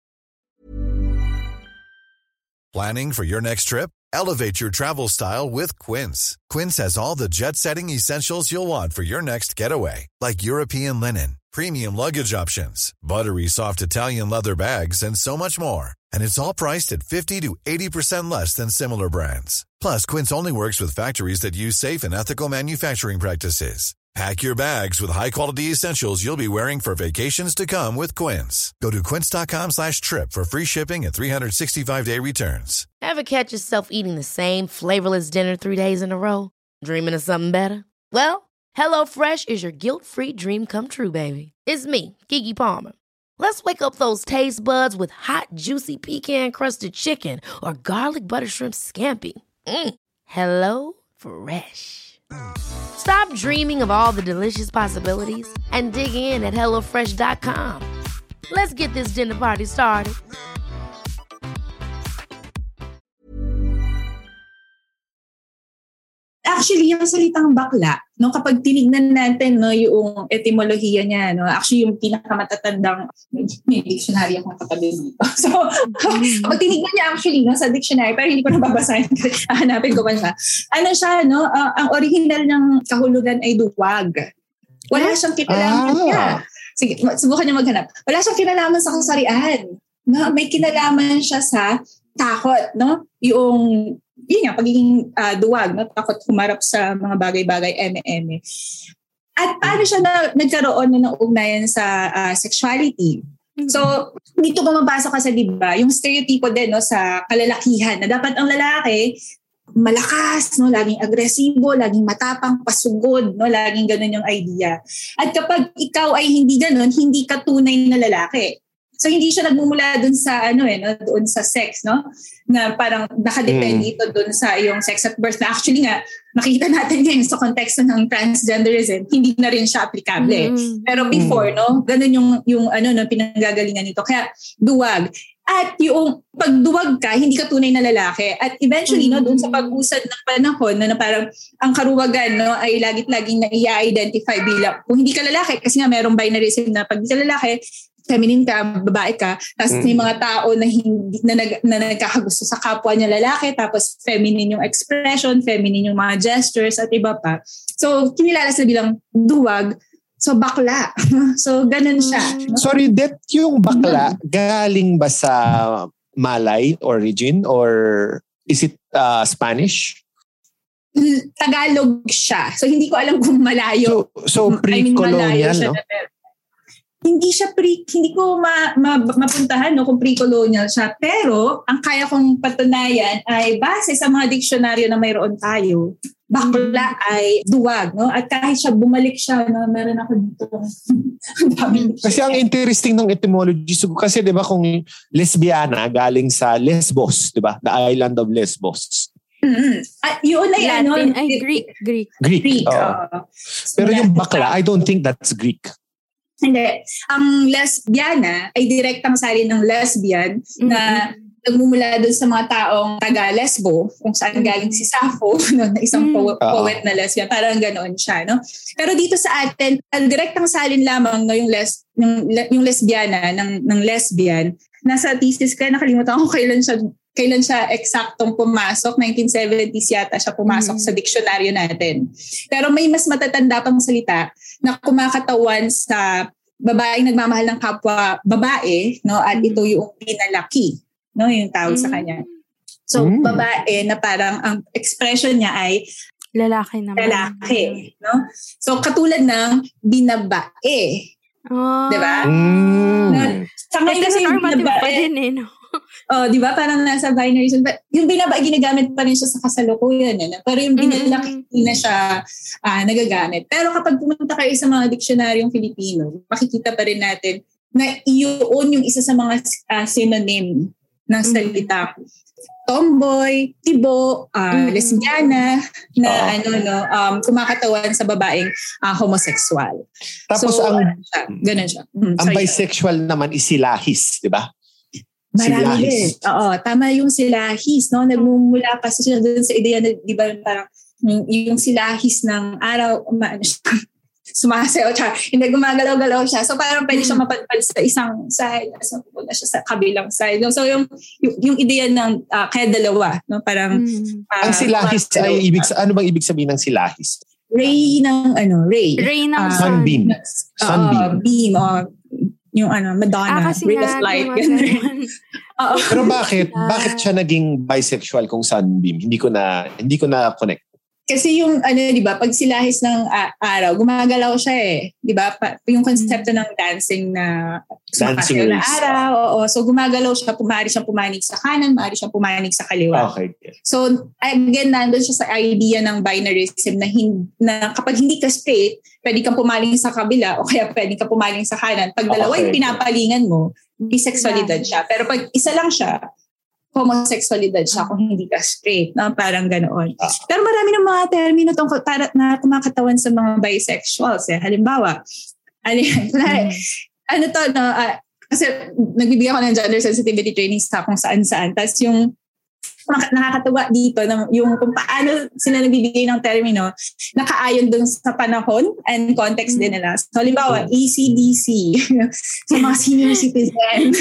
Planning for your next trip? Elevate your travel style with Quince. Quince has all the jet-setting essentials you'll want for your next getaway, like European linen, premium luggage options, buttery soft Italian leather bags, and so much more. And it's all priced at fifty to eighty percent less than similar brands. Plus, Quince only works with factories that use safe and ethical manufacturing practices. Pack your bags with high-quality essentials you'll be wearing for vacations to come with Quince. Go to quince.com slash trip for free shipping and three sixty-five day returns. Ever catch yourself eating the same flavorless dinner three days in a row? Dreaming of something better? Well, HelloFresh is your guilt-free dream come true, baby. It's me, Keke Palmer. Let's wake up those taste buds with hot, juicy pecan-crusted chicken or garlic butter shrimp scampi. Mm. Hello Fresh. Stop dreaming of all the delicious possibilities and dig in at hello fresh dot com. Let's get this dinner party started. Actually, yung salitang bakla, no, kapag tinignan natin, no, yung etymolohiya niya, no, actually yung pinakamatatandang, may dictionary akong katabi dito. So, kapag tinignan niya actually, no, sa dictionary, pero hindi ko nababasahin, hanapin ko pa siya. Ano siya, no, uh, ang original ng kahulugan ay duwag. Wala siyang kinalaman ah. niya. Sige, subukan niyo maghanap. Wala siyang kinalaman sa kasarian. No, may kinalaman siya sa takot, no? Yung yun nga, pagiging uh, duwag, no? Takot humarap sa mga bagay-bagay, eme-eme. At paano siya na, nagkaroon na ng ugnayan sa uh, sexuality? So, dito bumabasa kasi, di ba, yung stereotypo din, no, sa kalalakihan, na dapat ang lalaki, malakas, no, laging agresibo, laging matapang, pasugod, no, laging ganun yung idea. At kapag ikaw ay hindi ganun, hindi ka tunay na lalaki. So hindi siya nagmumula dun sa ano eh, no, doon sa sex, no? Na parang nakadepende mm. ito dun sa iyong sex at birth. Na actually nga, nakita natin ngayon sa konteksto ng transgenderism, hindi na rin siya applicable. Mm. Pero before, mm. no, ganun yung yung ano no pinanggagalingan nito. Kaya duwag. At yung pagduwag ka, hindi ka tunay na lalaki. At eventually, mm. no, doon sa pag-usad ng panahon, no, na parang ang karuwagan, no, ay lagit-laging na i-identify bilang, kung hindi ka lalaki, kasi nga merong binarism na pag hindi ka lalaki, feminine ka, babae ka, tapos mm. may mga tao na hindi na, nag, na nagkakagusto sa kapwa niya lalaki, tapos feminine yung expression, feminine yung mga gestures at iba pa. So, kinilala sila bilang duwag, so bakla. So, ganun siya. No? Sorry, that yung bakla, galing ba sa Malay origin or is it uh, Spanish? Tagalog siya. So, hindi ko alam kung malayo. So, so pre-colonial, I mean, no? Hindi siya pre, hindi ko ma, ma, mapuntahan no, kung pre-colonial siya. Pero, ang kaya kong patunayan ay base sa mga diksyonaryo na mayroon tayo, bakla ay duwag. No? At kahit siya bumalik siya, no, meron ako dito. Kasi ang interesting ng etymology, kasi di ba kung lesbiana galing sa Lesbos, di ba? The island of Lesbos. Mm-hmm. At yun ay Latin, ano? Ay, Greek. Greek. Greek. Greek uh, uh, pero yung bakla, I don't think that's Greek. Hindi. Ang lesbiana ay direktang salin ng lesbian mm-hmm. na nagmumula doon sa mga taong taga-Lesbo, kung saan galing si Sappho, no, na isang po- mm-hmm. poet na lesbian. Parang ganoon siya. No? Pero dito sa atin, ang direktang salin lamang no, yung, les, yung, yung lesbiana ng, ng lesbian. Nasa thesis ko, nakalimutan ko kailan siya kailan siya eksaktong pumasok. nineteen seventies yata siya pumasok mm-hmm. sa diksyonaryo natin. Pero may mas matatanda pang salita na kumakatawan sa babaeng nagmamahal ng kapwa babae, no? At ito yung pinalaki, no? Yung tawag mm-hmm. sa kanya. So, mm-hmm. babae na parang ang expression niya ay lalaki naman. Lalaki, no? So, katulad ng binabae. Oh. Diba? Mm. No? Sa ngayon kasi yung binabae, pa din eh, no? Oh, di ba? Parang nasa binary. But yung binabae, ginagamit pa rin siya sa kasalukuyan. Eh, pero yung binalaki, hindi na siya uh, nagagamit. Pero kapag pumunta kayo sa mga diksyonaryong Filipino, makikita pa rin natin na iyon yung isa sa mga uh, synonym ng salita. Tomboy, tibo, uh, mm-hmm. lesbiana, na oh. ano no, um, kumakatawan sa babaeng uh, homosexual. Tapos so, ang, ano siya, ganun siya. Mm, ang bisexual naman is silahis, di ba? Marami din. Oo, tama yung silahis, no? Nagmumula kasi siya doon sa ideya na, di ba, parang yung, yung silahis ng araw, ma, sumasayaw siya, hindi gumagalaw-galaw siya. So parang pwede siya mapadpad sa isang side, so pupunta siya sa kabilang side. No? So yung, yung, yung ideya ng uh, kaya dalawa, no? Parang... Mm. Uh, ang silahis ay ibig, ano bang ibig sabihin ng silahis? Ray ng, ano, ray. Ray ng uh, sunbeam. Sunbeam. Uh, beam, uh, yung ano, Madonna, ah, ray of light. Pero bakit bakit siya naging bisexual kung sunbeam? Hindi ko na hindi ko na connect. Kasi yung ano, 'di ba, pag silahis ng uh, araw, gumagalaw siya eh, 'di ba? Pa, yung konsepto ng dancing na dancing na araw, oo. So gumagalaw siya, pumari siyang pumanig sa kanan, maaari siyang pumanig sa kaliwa. Okay. So again, nandoon siya sa idea ng binarism na, hin- na kapag hindi ka straight, pwede kang pumaling sa kabila o kaya pwede kang pumaling sa kanan. Pag dalawa yung pinapalingan mo, bisexualidad siya. Pero pag isa lang siya, homosexualidad siya kung hindi ka straight. No? Parang ganoon. Ah. Pero marami ng mga termino tungkol na kumakatawan sa mga bisexuals. Eh. Halimbawa, alin, mm. ano to, no, uh, kasi nagbibigay ako ng gender sensitivity training sa kung saan-saan. Tapos yung nakakatawa dito na yung kung paano sila nagbibigay ng termino nakaayon dun sa panahon and context mm. din nila. So, halimbawa, A C D C sa mga senior citizen.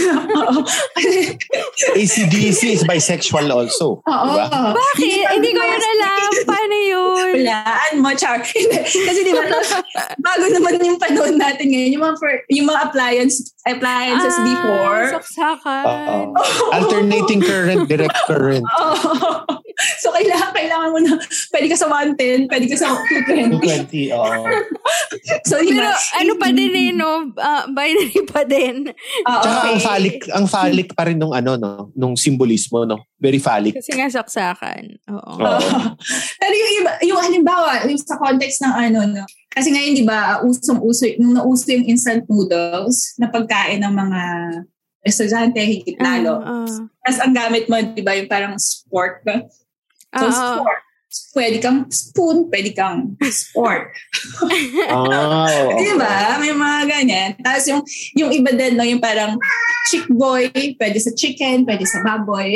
A C D C is bisexual also. Oo. Diba? Bakit? Hindi ko yun alam. Paano yun? Walaan mo, Char. Kasi di ba, bago naman yung panahon natin ngayon, yung mga, for, yung mga appliance, appliances ah, before. Saksakan. Uh, uh, alternating current, direct current. Oh. So, kailangan, kailangan mo na, pwede ka sa one ten, pwede ka sa two twenty. two twenty, oo. So, pero diba, ano pa din eh, no? Uh, binary pa din. Uh, Tsaka okay. ang phallic, ang phallic pa rin nung ano, no? Nung simbolismo, no? Very phallic. Kasi nga saksakan. Oo. Uh, pero yung iba, yung halimbawa, yung sa context ng ano, no? Kasi ngayon, di ba, usong-uso, nung nauso yung instant noodles na pagkain ng mga estudyante, higit lalo. Uh, uh. Tapos ang gamit mo, di ba, yung parang sport ba? So, uh, sport. Pwede kang spoon, pwede kang sport. Oh. Di ba? May mga ganyan. Tapos yung, yung iba din, no, yung parang chick boy, pwede sa chicken, pwede sa baboy.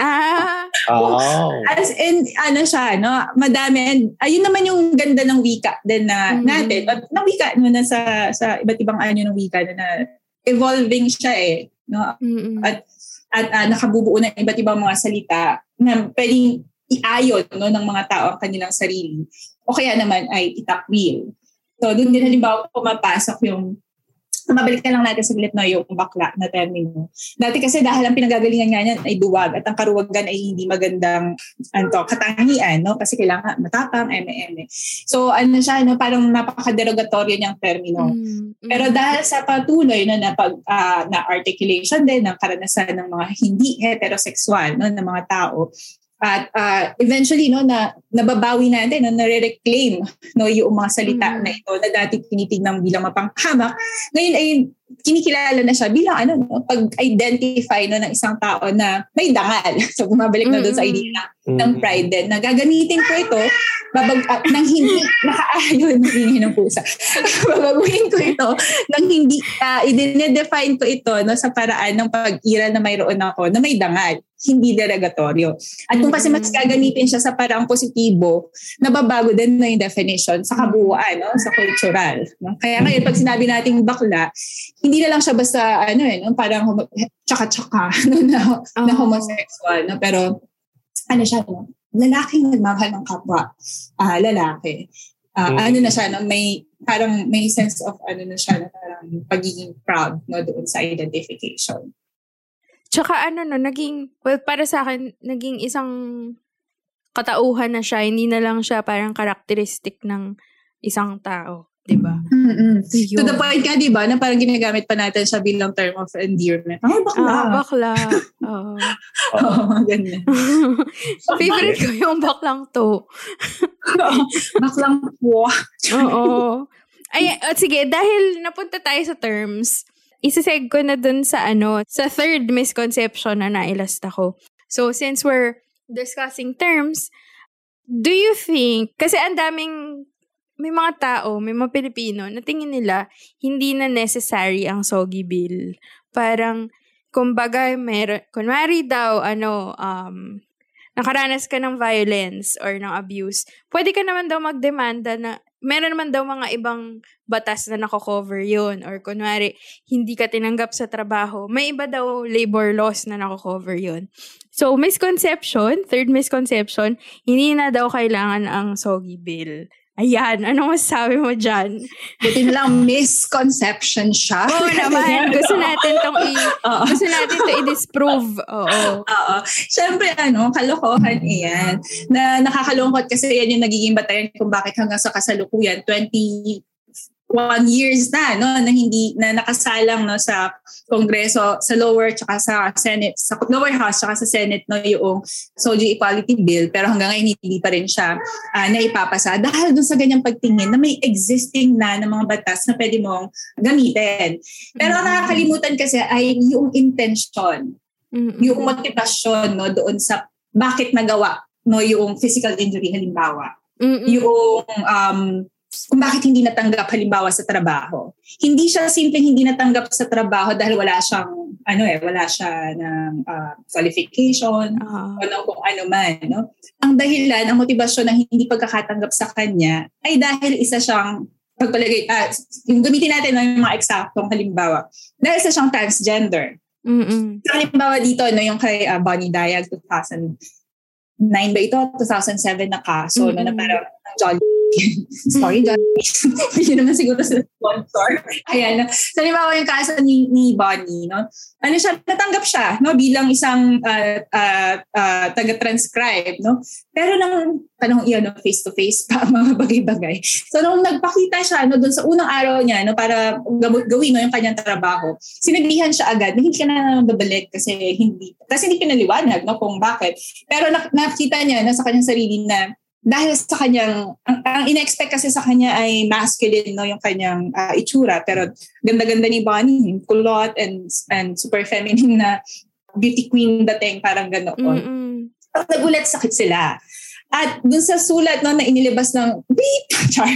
Ah. Oh. As in, ano siya, no? Madami. And, ayun naman yung ganda ng wika din na mm-hmm. natin. At ng wika, no, na sa, sa iba't ibang ano ng wika na, na evolving siya eh. No? Mm-hmm. At, at uh, nakabubuo ng iba't ibang mga salita na pwedeng iayon, no, ng mga tao ang kanilang sarili. O kaya naman ay itakwil. So, doon din halimbawa pumapasok yung, mabalik ka lang natin saglit na yung bakla na termino. Dati kasi dahil ang pinagagalingan nga niyan ay duwag at ang karuwagan ay hindi magandang anto, katangian, no? Kasi kailangan matapang, eme-eme. So, ano siya, no? Parang napaka-derogatoryo niyang termino. Mm-hmm. Pero dahil sa patuloy no, na, pag, uh, na articulation din ng karanasan ng mga hindi heterosexual, no, ng mga tao, at uh, eventually no na nababawi natin no nare-reclaim no yung mga salita mm. na ito na dati tinitignan bilang mapanghamak, ngayon ay kinikilala na siya bilang ano no pag-identify no ng isang tao na may dangal. So bumabalik na doon sa idea na, mm. ng pride din na gagamitin ko ito babag uh, nang hindi nakaayon ng ng pusa. Babaguhin ko ito nang hindi uh, i-define ko ito no sa paraan ng pag-iral na mayroon ako na may dangal, hindi derogatoryo. At kung kasi mas gagamitin siya sa parang positibo, nababago din na yung definition sa kabuuan, no? Sa cultural. No? Kaya ngayon, pag sinabi nating bakla, hindi na lang siya basta, ano eh, no? Parang homo- tsaka-tsaka no? na, oh. na homosexual. No? Pero, ano siya, no? Lalaking nagmamahal ng kapwa, uh, lalaki. Uh, mm. Ano na siya, no? May, parang may sense of, ano na siya, no? Parang pagiging proud no? Doon sa identification. Tsaka ano no, naging, well, para sa akin, naging isang katauhan na siya. Hindi na lang siya parang karakteristik ng isang tao. Diba? Mm-hmm. To the point nga, diba, na parang ginagamit pa natin siya bilang term of endearment. Ah, bakla. Ah, bakla. Oo. Oo, ganyan. Favorite ko yung baklang to. Baklang po. Oo. Ay, at sige, dahil napunta tayo sa terms, isaseg ko na dun sa ano, sa third misconception na nailasta ko. So, since we're discussing terms, do you think, kasi ang daming, may mga tao, may mga Pilipino, na tingin nila, hindi na necessary ang Soggy Bill. Parang, kumbaga, meron, kunwari daw, ano, um, nakaranas ka ng violence or ng abuse, pwede ka naman daw magdemanda na, meron naman daw mga ibang batas na nako-cover yun. Or kunwari, hindi ka tinanggap sa trabaho. May iba daw labor laws na nako-cover yun. So, misconception, third misconception, hindi na daw kailangan ang Soggy Bill. Ayan, anong masasabi mo dyan? Buti na lang misconception siya. Oo naman, gusto natin tong i- gusto natin to i-disprove. Oo. Oo. Siyempre, ano, kalokohan iyan. Na nakakalungkot kasi yan yung nagiging batayan kung bakit hanggang sa kasalukuyan, twenty-one years na, no, na hindi, na nakasalang, no, sa Kongreso, sa lower, tsaka sa Senate, sa lower house, tsaka sa Senate, no, yung Soji Equality Bill, pero hanggang ngayon hindi pa rin siya uh, naipapasa dahil dun sa ganyang pagtingin na may existing na ng mga batas na pwede mong gamitin. Pero mm-hmm. nakakalimutan kasi ay yung intention, mm-hmm. yung motivasyon, no, doon sa bakit nagawa, no, yung physical injury halimbawa. Mm-hmm. Yung um kung bakit hindi natanggap halimbawa sa trabaho. Hindi siya simpleng hindi natanggap sa trabaho dahil wala siyang ano eh, wala siya ng uh, qualification uh-huh. o ng kung ano man, no? Ang dahilan, ang motibasyon ng hindi pagkakatanggap sa kanya ay dahil isa siyang pagpalagay, uh, yung gamitin natin ng mga eksaktong halimbawa, dahil isa siyang transgender. Mm-mm. So, halimbawa dito, no, yung kay uh, Bonnie Diag, two thousand nine ba ito? two thousand seven na kaso, mm-hmm. no, na parang Jolly Sorry, John. Hindi naman siguro sa sponsor. Ayan. So, halimbawa yung kaso ni, ni Bonnie, no? Ano siya, natanggap siya, no? Bilang isang uh, uh, uh, taga-transcribe, no? Pero nang panahon iyan, no? Face-to-face pa, mga bagay-bagay. So, nung nagpakita siya, no? Doon sa unang araw niya, no? Para gawin, no? Yung kanyang trabaho, sinabihan siya agad na hindi ka na babalik kasi hindi, kasi hindi pinaliwanag, no? Kung bakit. Pero nak- nakita niya na sa kanyang sarili na dahil sa kanyang, ang, ang ina-expect kasi sa kanya ay masculine, no, yung kanyang uh, itsura. Pero ganda-ganda ni Bonnie, kulot and and super feminine na beauty queen dating, parang ganoon. Mm-hmm. Nagulat sakit sila. At dun sa sulat, no, na inilabas ng beep, char,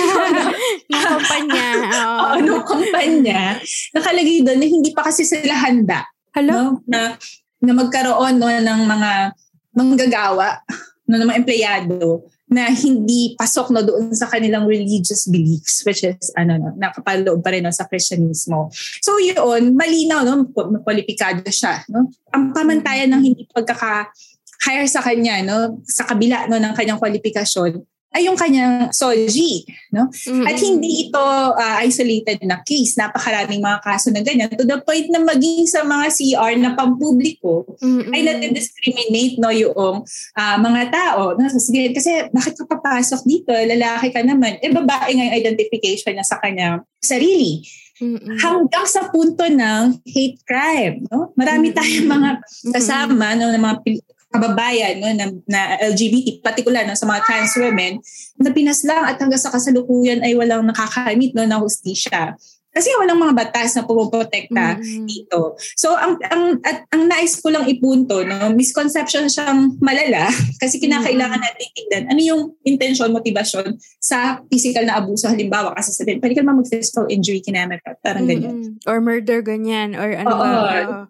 ng kumpanya. Oo, ng kumpanya. Nakalagay doon na hindi pa kasi sila handa. Hello? No, na, na magkaroon, no, ng mga manggagawa, no, ng mga empleyado na hindi pasok, no, doon sa kanilang religious beliefs, which is ano, no, nakapaloob pa rin, no, sa Kristyanismo. So yun, malinaw, no, kwalipikado siya, no. Ang pamantayan ng hindi pagkaka-hire sa kanya, no, sa kabila, no, ng kanyang kwalifikasyon ay yung kanyang soji, no? Mm-hmm. At hindi ito uh, isolated na case. Napakaraming mga kaso na ganyan. To the point na maging sa mga C R na pampubliko, mm-hmm, ay nati-discriminate, no, yung uh, mga tao. No? Sasabihin, kasi bakit ka papasok dito? Lalaki ka naman. Eh, babae nga yung identification niya sa kanyang sarili. Mm-hmm. Hanggang sa punto ng hate crime, no? Marami tayong mga kasama, no, ng mga kababayan, no, na, na L G B T, particular, no, sa mga trans women, na pinaslang at hanggang sa kasalukuyan ay walang nakakamit, no, na hustisya. Kasi walang mga batas na pumoprotekta mm-hmm. dito. So, ang ang at, ang nais ko lang ipunto, no, misconception siyang malala kasi kinakailangan natin tignan ano yung intention, motivasyon sa physical na abuso. Halimbawa, kasi sabihin, pwede ka naman mag-physical injury, kinamera, parang ganyan. Mm-hmm. Or murder, ganyan. Or ano Oo. ba? Uh,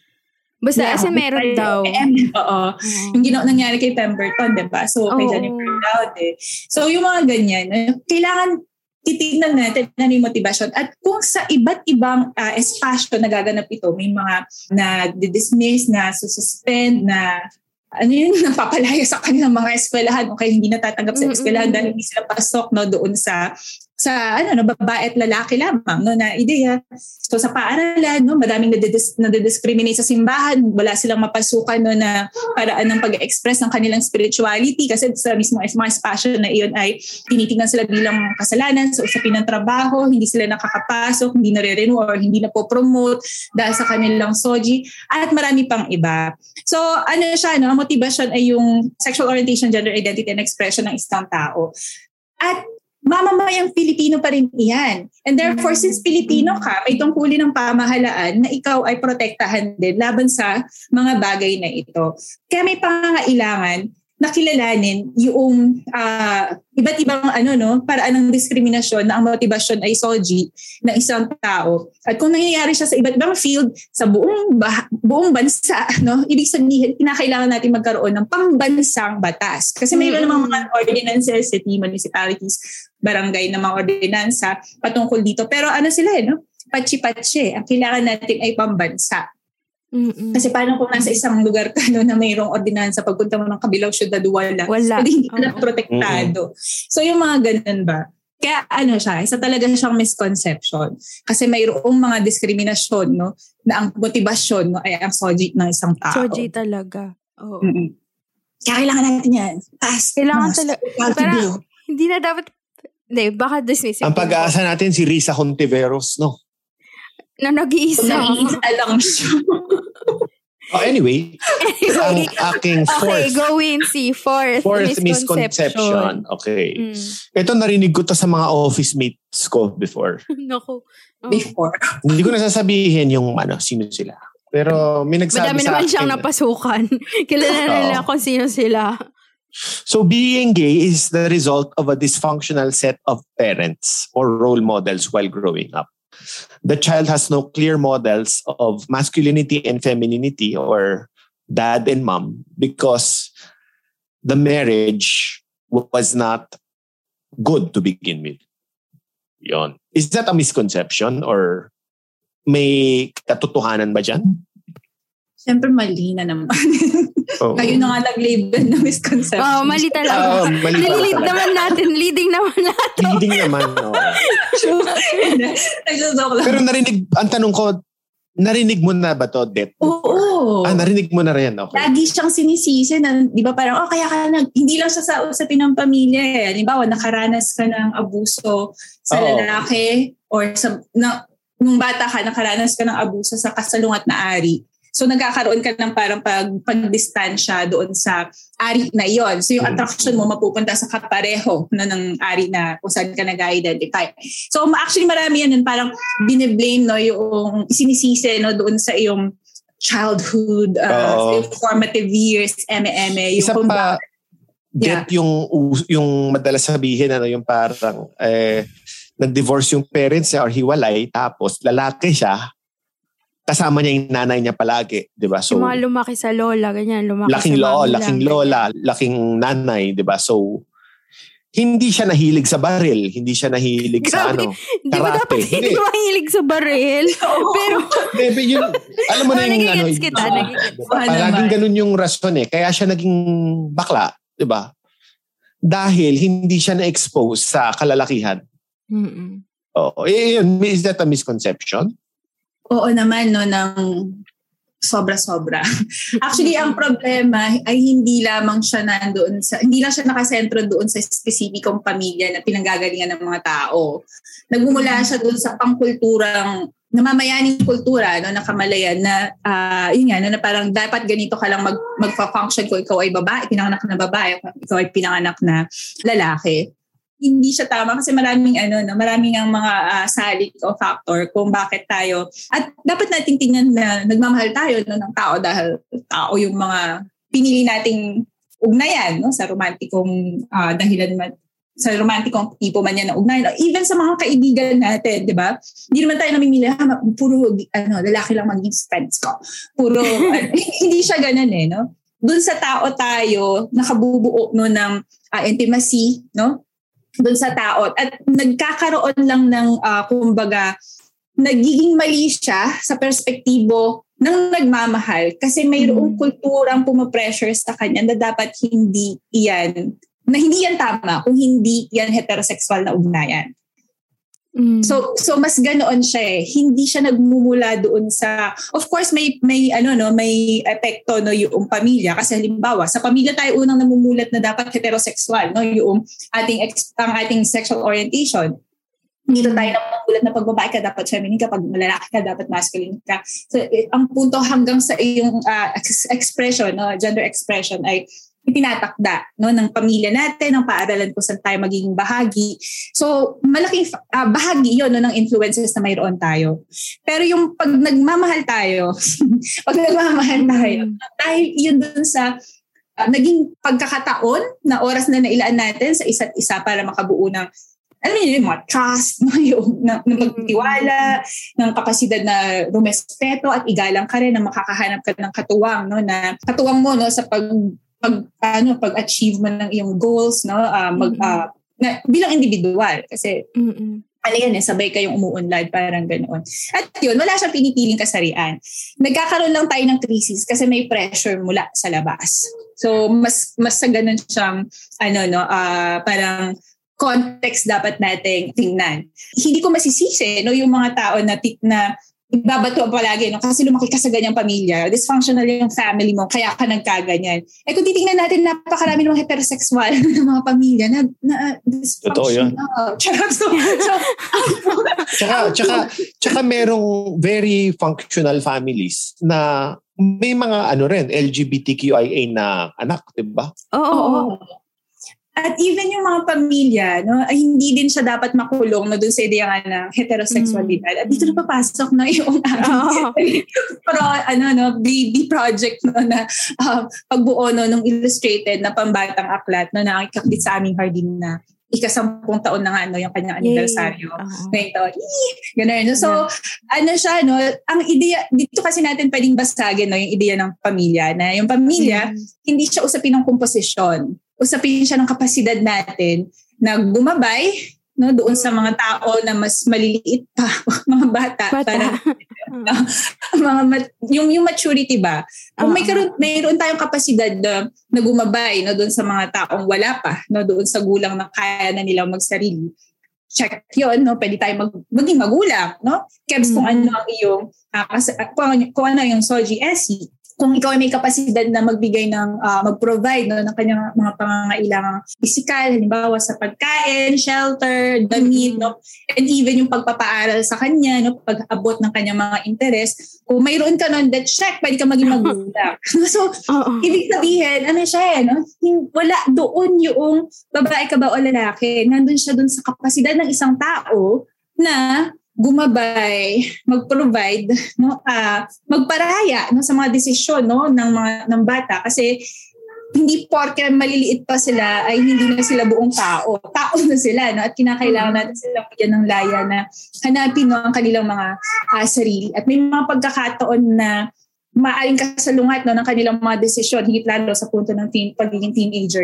Basta yeah, kasi meron daw. Oo. Mm. Yung ginawa nangyari kay Pemberton, diba? So, kay oh. Jennifer Dowd eh. So, yung mga ganyan, kailangan titignan natin na yung motivasyon. At kung sa iba't ibang uh, espasyo na gaganap ito, may mga na-dismiss, na sususpend, na ano yun, napapalaya sa kanilang mga eskwelahan o kaya hindi natatanggap sa eskwelahan dahil hindi sila pasok, no, doon sa sa ano, no, babae at lalaki lamang, no, na ideya. So sa paaralan, no, madaming nadidis- nadidiscriminate sa simbahan, wala silang mapasukan, no, na paraan ng pag-express ng kanilang spirituality kasi sa mismo mga espasyo na iyon ay tinitingnan sila bilang kasalanan sa usapin ng trabaho, hindi sila nakakapasok, hindi nare-renew or hindi na po promote dahil sa kanilang soji at marami pang iba. So ano siya, no, ang motivasyon ay yung sexual orientation, gender identity and expression ng isang tao. At mamamayang Pilipino pa rin iyan. And therefore, since Pilipino ka, may tungkulin ng pamahalaan na ikaw ay protektahan din laban sa mga bagay na ito. Kaya may pangangailangan na kilalanin yung uh, iba't ibang ano, no, paraan ng diskriminasyon na ang motibasyon ay soji ng isang tao. At kung nangyayari siya sa iba't ibang field, sa buong bah- buong bansa, no, ibig sabihin, kinakailangan natin magkaroon ng pambansang batas. Kasi mayroon namang mga ordinances, city, municipalities, barangay na mga ordinansa patungkol dito. Pero ano sila, eh, no? Patsi-patsi. Ang kailangan natin ay pambansa. Mm-mm. Kasi paano kung nasa isang lugar ka, no, na mayroong ordinansa, pagpunta mo ng kabilang syudad, wala. Wala. So, hindi ka na protektado. Mm-hmm. So, yung mga ganun ba? Kaya ano siya, isa talaga siyang misconception. Kasi mayroong mga diskriminasyon, no, na ang motivasyon, no, ay ang soji ng isang tao. Soji talaga. Oo. Mm-hmm. Kaya kailangan natin yan. Taas. Kailangan talaga. Parang hindi na dapat, hindi, baka dismissive. Ang pag-aasa natin si Risa Contiveros, no? Na nag-iisa. Nag-iisa lang siya. Oh, anyway, anyway, ang aking fourth. Okay, go Wincy. Fourth, fourth misconception. misconception. Okay. Mm. Ito narinig ko to sa mga office mates ko before. Naku. Oh. Before. Hindi ko nasasabihin yung ano, sino sila. Pero may nagsabi Madami sa akin. Madami naman siyang napasukan. Kilala na nila kung sino sila. So being gay is the result of a dysfunctional set of parents or role models while growing up. The child has no clear models of masculinity and femininity or dad and mom because the marriage was not good to begin with. Yon. Is that a misconception or may katotohanan ba dyan? Siyempre, mali na naman. Oh. Kayo na nga nag-label na misconception. Oo, oh, mali talaga. Oh, mali Lead naman natin. Leading naman natin. Leading naman, no. Pero narinig, ang tanong ko, narinig mo na ba to, Det? Oo. Ah, narinig mo na rin, okay. Lagi siyang sinisisi na, di ba parang, oh, kaya ka nag, hindi lang siya sa usapin ng pamilya eh. Halimbawa, nakaranas ka ng abuso sa Oo. lalaki or sa, na, nung bata ka, nakaranas ka ng abuso sa kasalungat na ari. So nagkakaroon ka ng parang pag, pagdistansya doon sa ari na iyon. So yung attraction mo mapupunta sa kapareho na ng ari na kung saan ka nag-identify. So actually marami yan, parang biniblame no, yung sinisisi no, doon sa iyong childhood, uh, formative years, eme-eme. Yung Isa kung pa, yeah. Get yung, yung madalas sabihin, ano, yung parang eh, nag-divorce yung parents niya or hiwalay, tapos lalaki siya, kasama niya yung nanay niya palagi, di ba? So, yung mga lumaki sa lola, ganyan, lumaki laking sa lola, magulang. laking lola, laking nanay, di ba? So, hindi siya nahilig sa baril, hindi siya nahilig sa ano, Di ba dapat hindi mahilig sa baril? Pero, Bebe, yun, alam mo na yung ano, nagigets kita, uh, nagigets. palaging ganun yung rason eh. Kaya siya naging bakla, di ba? Dahil hindi siya na-expose sa kalalakihan. Mm-mm. Oh, eh, yun, is that a misconception? Oo naman, no, ng sobra-sobra. Actually, ang problema ay hindi lamang siya nandoon sa, hindi lang siya nakasentro doon sa spesipikong pamilya na pinanggagalingan ng mga tao. Nagmumula siya doon sa pangkulturang, namamayaning kultura, no, na kamalayan na, uh, yun nga, no, na parang dapat ganito ka lang mag, magpa-function kung ikaw ay babae, pinanganak na babae, ikaw ay pinanganak na lalaki. Hindi siya tama kasi maraming ano no, maraming ang mga uh, salik o factor kung bakit tayo at dapat nating tingnan na nagmamahal tayo no, ng tao dahil tao yung mga pinili nating ugnayan no, sa romantikong uh, dahilan man, sa romantikong tipo man yan na ugnayan. Even sa mga kaibigan natin, di ba? Hindi naman tayo namimili, ha, puro ano, lalaki lang maging friends ko. Puro, uh, hindi siya ganun eh, no? Doon sa tao tayo, nakabubuo no, ng uh, intimacy, no? Doon sa tao. At nagkakaroon lang ng, uh, kumbaga, nagiging mali siya sa perspektibo ng nagmamahal kasi mayroong mm. kulturang pumapressure sa kanya na dapat hindi iyan, na hindi yan tama kung hindi yan heterosexual na ugnayan. Mm. So so mas ganoon siya eh. Hindi siya nagmumula doon sa, of course may may ano no, may epekto no yung pamilya kasi halimbawa sa pamilya tayo unang namumulat na dapat heterosexual no yung ating ang ating sexual orientation. Dito tayo namumulat na pag babae ka dapat feminine ka, pag lalaki ka dapat masculine ka. So eh, ang punto hanggang sa iyong uh, expression no, gender expression ay itinatakda no, ng pamilya natin, ng paaralan kung saan tayo magiging bahagi. So, malaking uh, bahagi yun no, ng influences na mayroon tayo. Pero yung pag nagmamahal tayo, pag nagmamahal tayo, dahil yun dun sa uh, naging pagkakataon na oras na nailaan natin sa isa't isa para makabuo ng alam niyo yung mga trust, no, yung ng, ng pagtitiwala, ng kapasidad na rumespeto at igalang ka rin na makakahanap ka ng katuwang, no, na katuwang mo no, sa pag pag ano pag-achieve mo ng iyong goals no uh, mag uh, na, bilang individual kasi mm-mm. ano yan eh sabay kayong umuunlad parang ganoon at yun wala siyang pinipiling kasarian. Nagkakaroon lang tayo ng crisis kasi may pressure mula sa labas, so mas mas sa ganun siyang ano no uh, parang context dapat nating tingnan. Hindi ko masisisi no yung mga tao na na ibabato palagi, no? Kasi lumaki ka sa ganyang pamilya, dysfunctional yung family mo, kaya ka nagkaganyan. Eh kung titingnan natin, napakarami ng mga heterosexual ng mga pamilya na, na dysfunctional. Totoo so, so, tsaka, tsaka, tsaka merong very functional families na may mga ano rin, L G B T Q I A na anak, diba? Oo. Oh. At even yung mga pamilya, no, ay hindi din siya dapat makulong no, dun sa ideya nga ng heterosexualidad. Mm. At dito na papasok na yung oh. pero ano, no, baby project no, na uh, pagbuo no, ng illustrated na pambatang aklat no, na ikakbit sa aming hardin na ikasampung taon na nga no, yung kanyang anibersaryo. Uh-huh. Ngayon, gano'n. No? So, yeah. ano siya, no, ang ideya, dito kasi natin pwedeng basagin no, yung ideya ng pamilya, na yung pamilya, mm. hindi siya usapin ng komposisyon. Usapin siya ng kapasidad natin na gumabay no, doon sa mga tao na mas maliliit pa, mga bata. Bata. Para, uh, mga mat- yung, yung maturity ba? Kung may karoon, mayroon tayong kapasidad na, na gumabay no, doon sa mga taong wala pa, no, doon sa gulang na kaya na nilang magsarili. Check yun, no? Pwede tayo mag, maging magulang, no? Kebs kung ano ang iyong, uh, kas, uh, kung, kung ano yung Soji Essie. Kung ikaw ay may kapasidad na magbigay ng, uh, mag-provide no, ng kanyang mga pangangailangang physical, halimbawa sa pagkain, shelter, damit, mm-hmm. no, and even yung pagpapaaral sa kanya, no, pag-abot ng kanyang mga interes, kung mayroon ka nun that check, pwede ka maging magulang. So, uh-oh. Ibig sabihin, ano siya, no? Wala doon yung babae ka ba o lalaki, nandun siya doon sa kapasidad ng isang tao na gumabay, mag-provide, no, uh, magparaya no sa mga desisyon no ng mga ng bata kasi hindi porke maliliit pa sila ay hindi na sila buong tao. Tao na sila no at kinakailangan natin silang bigyan ng laya na hanapin no ang kanilang mga uh, sarili. At may mga pagkakataon na maaring kasalungat no, ng kanilang mga desisyon, higit lalo sa punto ng teen, pagiging teenager.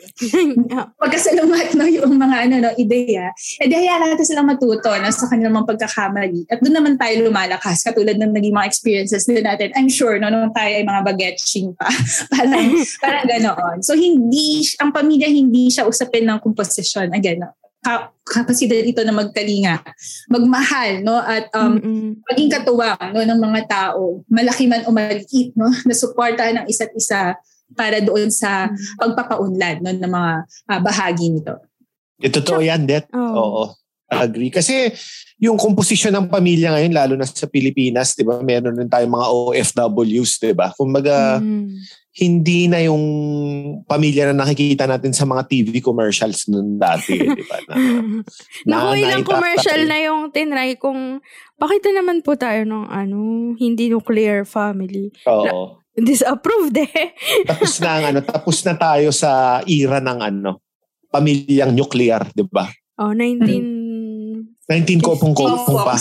Pagkasalungat no, yung mga ano, no, ideya, eh di hayaan natin silang matuto no, sa kanilang mga pagkakamali. At doon naman tayo lumalakas, katulad ng naging mga experiences din natin. I'm sure, no, nung tayo ay mga bagetching pa. parang, parang ganoon. So, hindi, ang pamilya hindi siya usapin ng komposisyon. Again, no, kapasidad ito na magkalinga, magmahal, no, at um, maging katuwang no, ng mga tao, malaki man o maliit, no, na suportahan ng isa't isa para doon sa pagpapaunlad no, ng mga uh, bahagi nito. E, totoo yan, Det. Oh. Oo. Agree. Kasi yung komposisyon ng pamilya ngayon, lalo na sa Pilipinas, di ba, meron din tayong mga O F Ws, di ba? Kumbaga, mm. hindi na yung pamilya na nakikita natin sa mga T V commercials noon dati, di ba? Na, Naku, ilang commercial na yung tinry kung pakita naman po tayo ng ano, hindi nuclear family. Oo. Disapproved eh. Tapos na ang ano, tapos na tayo sa era ng ano, pamilyang nuclear, di ba? Oh, nineteen nineteen kopong-kopong pa.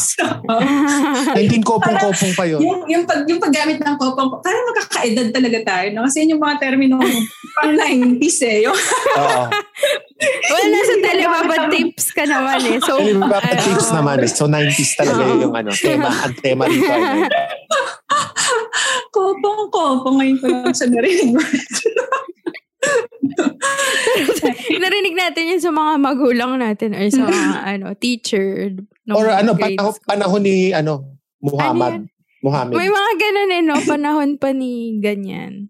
nineteen kopong-kopong pa yun. Yung, yung, pag, yung paggamit ng kopong, parang magkakaedad talaga tayo. No? Kasi yun yung mga termino pang nineties eh. Oo. Well, nasa Telebaba tips ka naman eh. So, Telebaba uh, tips uh, naman eh. So, nineties talaga uh, yung ano, tema, ang tema rito. Ano. Kopong-kopong. Ngayon ko lang siya narinig. Narinig natin yun sa mga magulang natin or sa mga ano, teacher. Or ano, panahon, panahon ni ano, Muhammad. Ano Muhammad. May mga ganun eh, no? Panahon pa ni ganyan.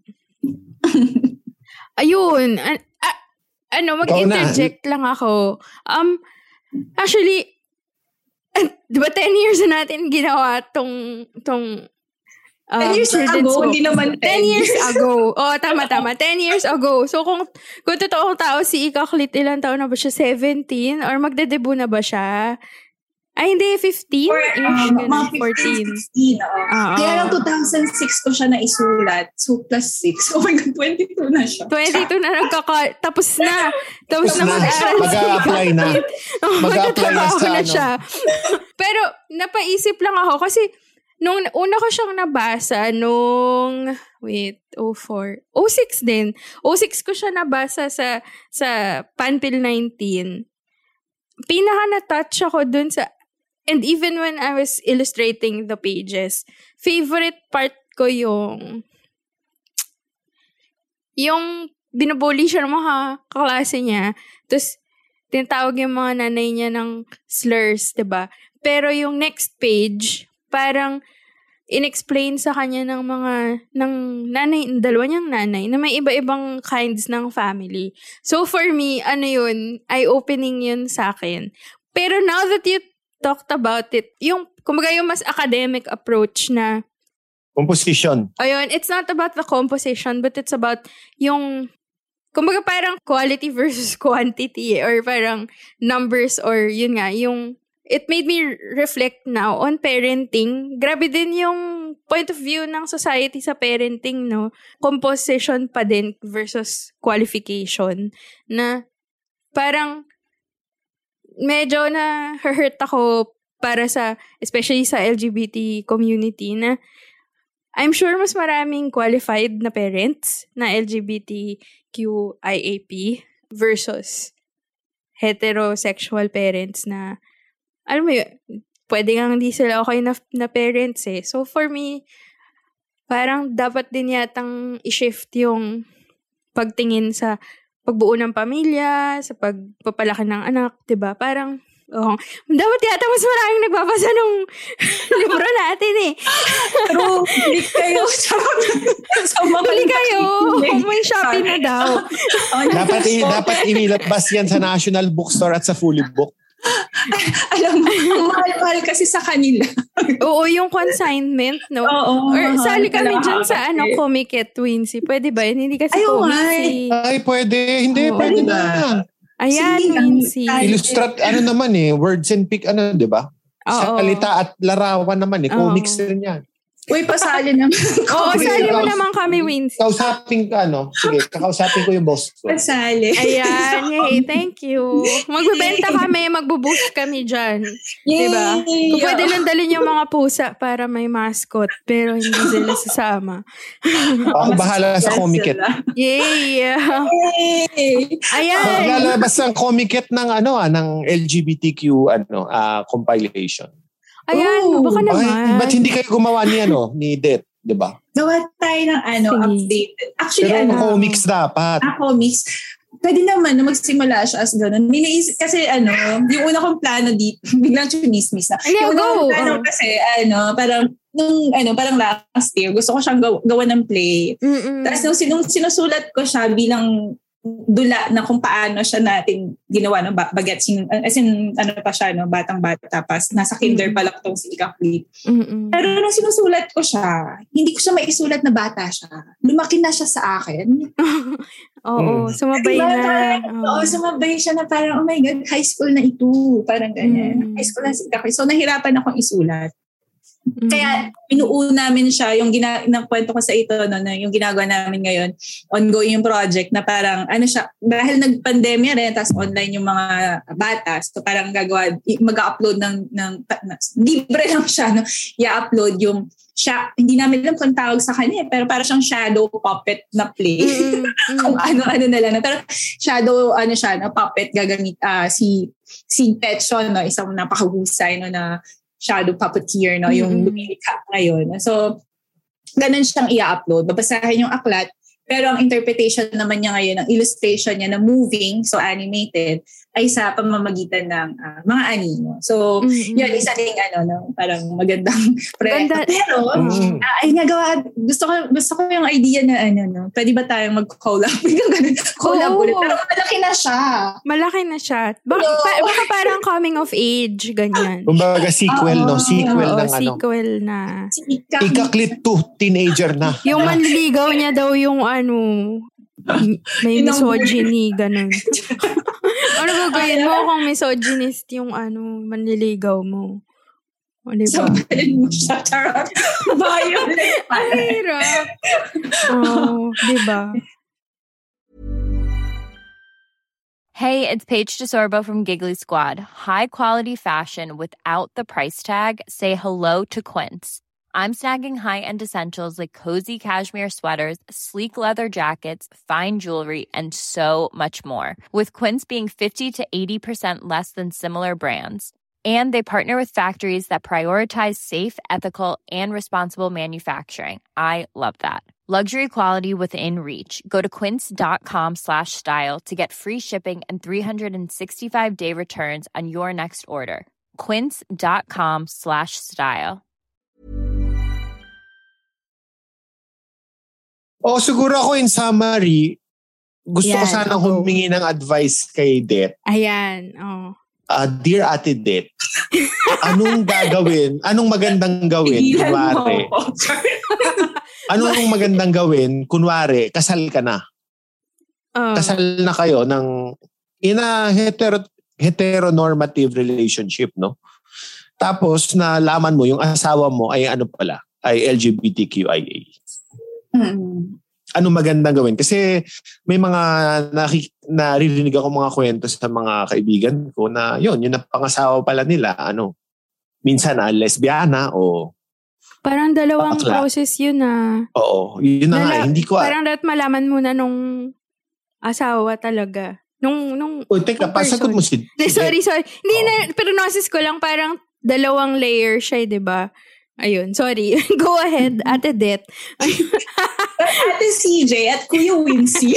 Ayun. An- a- ano, mag-interject lang ako. Um, actually, uh, di ba ten years na natin ginawa tong, tong Um, ten years ago, hindi naman ten years ago. Oh, tama, tama. ten years ago. So, kung, kung totoong tao, si Ikaklit, ilang taon na ba siya? seventeen? Or magdedebut na ba siya? Ay, hindi. fifteen? Or, um, mga fourteen. sixteen, oo. Uh-oh. Kaya lang two thousand six ko siya naisulat. So, plus six. Oh my God, twenty-two na siya. twenty-two na nagkaka... Tapos na. Tapos na mag-aaral. Mag-a-apply na. Mag-a-apply na sa na siya. Pero, napaisip lang ako kasi nung una ko siyang nabasa, nung, wait, oh four, oh six din. oh six ko siya nabasa sa, sa Panpil nineteen. Pinaka na-touch ako dun sa, and even when I was illustrating the pages, favorite part ko yung, yung binubully siya ng mga kaklase niya, tapos tinatawag yung mga nanay niya ng slurs, diba? Pero yung next page, parang inexplain sa kanya ng mga, ng nanay, dalawa niyang nanay, na may iba-ibang kinds ng family. So for me, ano yun, eye-opening yun sa akin. Pero now that you talked about it, yung, kumbaga yung mas academic approach na composition. Ayun, it's not about the composition, but it's about yung, kumbaga parang quality versus quantity, or parang numbers, or yun nga, yung it made me reflect now on parenting. Grabe din yung point of view ng society sa parenting, no? Composition pa din versus qualification. Na parang medyo na hurt ako para sa, especially sa L G B T community, na I'm sure mas maraming qualified na parents na L G B T Q I A P versus heterosexual parents na, alam mo yun, pwede nga hindi sila okay na, na parents eh. So for me, parang dapat din yatang i-shift yung pagtingin sa pagbuo ng pamilya, sa pagpapalaki ng anak, diba? Parang, oh, dapat yata mas maraming nagbabasa ng libro natin eh. True. Balik kayo sa, sa mga Balik kayo. May Shopee na daw. dapat, i- dapat ilabas yan sa National Bookstore at sa Fully Book. Alam mo, ang mahal-mahal kasi sa kanila. Oo, yung consignment, no? Oo. Or sali kami Talaga dyan sa kasi. ano, Comic-Cat Twinsy. Pwede ba yun? Hindi kasi Ay, oo comic nga eh. Ay, pwede. Hindi, Oo. pwede na. Ayan, Sige, Twinsy. ang- Illustrate, ano naman eh, words and pic, ano, di ba? Oo. Salita at larawan naman eh. Oo. Comics rin yan. Uy, pasali naman. Oo, Wait, sali mo kaus- naman kami, Wincy. Kausapin ka, ano? Sige, kakausapin ko yung boss ko. Pasali. Ayan, yay, thank you. Magbebenta kami, magbuboost kami dyan. Diba? Kung pwede lang dalhin yung mga pusa para may mascot, pero hindi sila sasama. Ako bahala sa Comic-Cat. Yay! Yay! Ayan! Maglalabas ng Comic-Cat ng ano ah, ng L G B T Q ano, ah, compilation. Ayan, Ooh, baka Bakit, naman. ba't hindi kayo gumawa ni ano, ni Det, di ba? Gawa tayo ng ano, Sige. updated. Actually, Pero ano, comics dapat. ah, comics. Pwede naman na magsimula siya as gano'n. Niliisip kasi ano, yung una kong plano dito, biglang chumismis na. Ay, Yung una go! kong plano Oh. kasi, ano, parang, nung, ano, parang last year, gusto ko siyang gawa, gawa ng play. Mm-mm. Tapos nung, sinung, sinusulat ko siya bilang dula na kung paano siya natin ginawa ng ba- bagets. As in, ano pa siya, no, batang-bata. Tapos nasa kinder pa lang itong si Ikakli. Mm-mm. Pero nung sinusulat ko siya, hindi ko siya maisulat na bata siya. Lumaki na siya sa akin. Oo, sumabay Diba? na. Parang, Oo. Oo, sumabay siya na parang, oh my God, high school na ito. Parang ganyan. Mm. High school na si Ikakli. So, nahirapan akong isulat. Mm. Kaya pinuuna namin siya, yung gina, ng kwento ko sa ito, no, na yung ginagawa namin ngayon, ongoing yung project na parang, ano siya, dahil nag-pandemya rin, tapos online yung mga bata, so parang gagawa, mag-upload ng, ng, na, libre lang siya, no, i-upload yung, siya, hindi namin alam kung tawag sa kanya, pero parang siyang shadow puppet na play. Mm, mm. Kung ano-ano na lang. Pero shadow, ano siya, no, puppet, gagamit, ah, si, si Petson, no, isang napakahusay, no, na shadow puppeteer, no, yung Mm-hmm. lumilikha ngayon. So, ganun siyang i-upload. Babasahin yung aklat, pero ang interpretation naman niya ngayon, ang illustration niya na moving, so animated, ay sa pamamagitan ng uh, mga anime. So, Mm-hmm. yun, isa ding ano, no, parang magandang proyekto. Ganda. Pero, Mm. uh, ay nagawa, gusto ko, gusto ko yung idea na ano, no, pwede ba tayong mag-collab? Biglang ganun, collab Oo. ulit. Pero malaki na siya. Malaki na siya. Baka, Oo. pa- baka parang coming of age, ganyan. Kumbaga sequel, no? Oo. Sequel Oo, ng ano. sequel na. Si Ika. Ikaklit to, teenager na. Yung manliligaw niya daw yung ano, may Yun ang- misogyny, ganun. Ano gagawin mo kung misogynist yung ano, manliligaw mo? O, diba? Sabalin mo siya, charot. Violet. Ang hirap. Oh, diba? Hey, it's Paige DeSorbo from Giggly Squad. High quality fashion without the price tag. Say hello to Quince. I'm snagging high-end essentials like cozy cashmere sweaters, sleek leather jackets, fine jewelry, and so much more. With Quince being fifty to eighty percent less than similar brands. And they partner with factories that prioritize safe, ethical, and responsible manufacturing. I love that. Luxury quality within reach. Go to quince.com slash style to get free shipping and three sixty-five day returns on your next order. Quince.com slash style. O siguro ako in summary, gusto ko Yan, sanang ako. humingi ng advice kay Det. Ayan, oh. Uh, dear Ate Det, anong gagawin? Anong magandang gawin? Tigilan mo Kunwari. ako. Sorry. Anong magandang gawin? Kunwari, kasal ka na. Oh. Kasal na kayo ng in a hetero, heteronormative relationship, no? Tapos nalaman mo yung asawa mo ay ano pala, ay L G B T Q I A. Hmm. Ano magandang gawin? Kasi may mga nakik- naririnig ako mga kwento sa mga kaibigan ko na yun, yun ang pangasawa pala nila, ano, minsan na lesbiana o Parang dalawang Bakla. process yun ah. oo, yun na nga, Dala- hindi ko, Parang dapat malaman muna nung asawa talaga. Nung, nung, O, teka, nung pasagot mo si... De, sorry, sorry. Hindi oh. na, pero nosis ko lang, parang dalawang layer siya, di ba? Ayun, sorry. Go ahead, Ate Det. Ate C J at Kuya Wincy.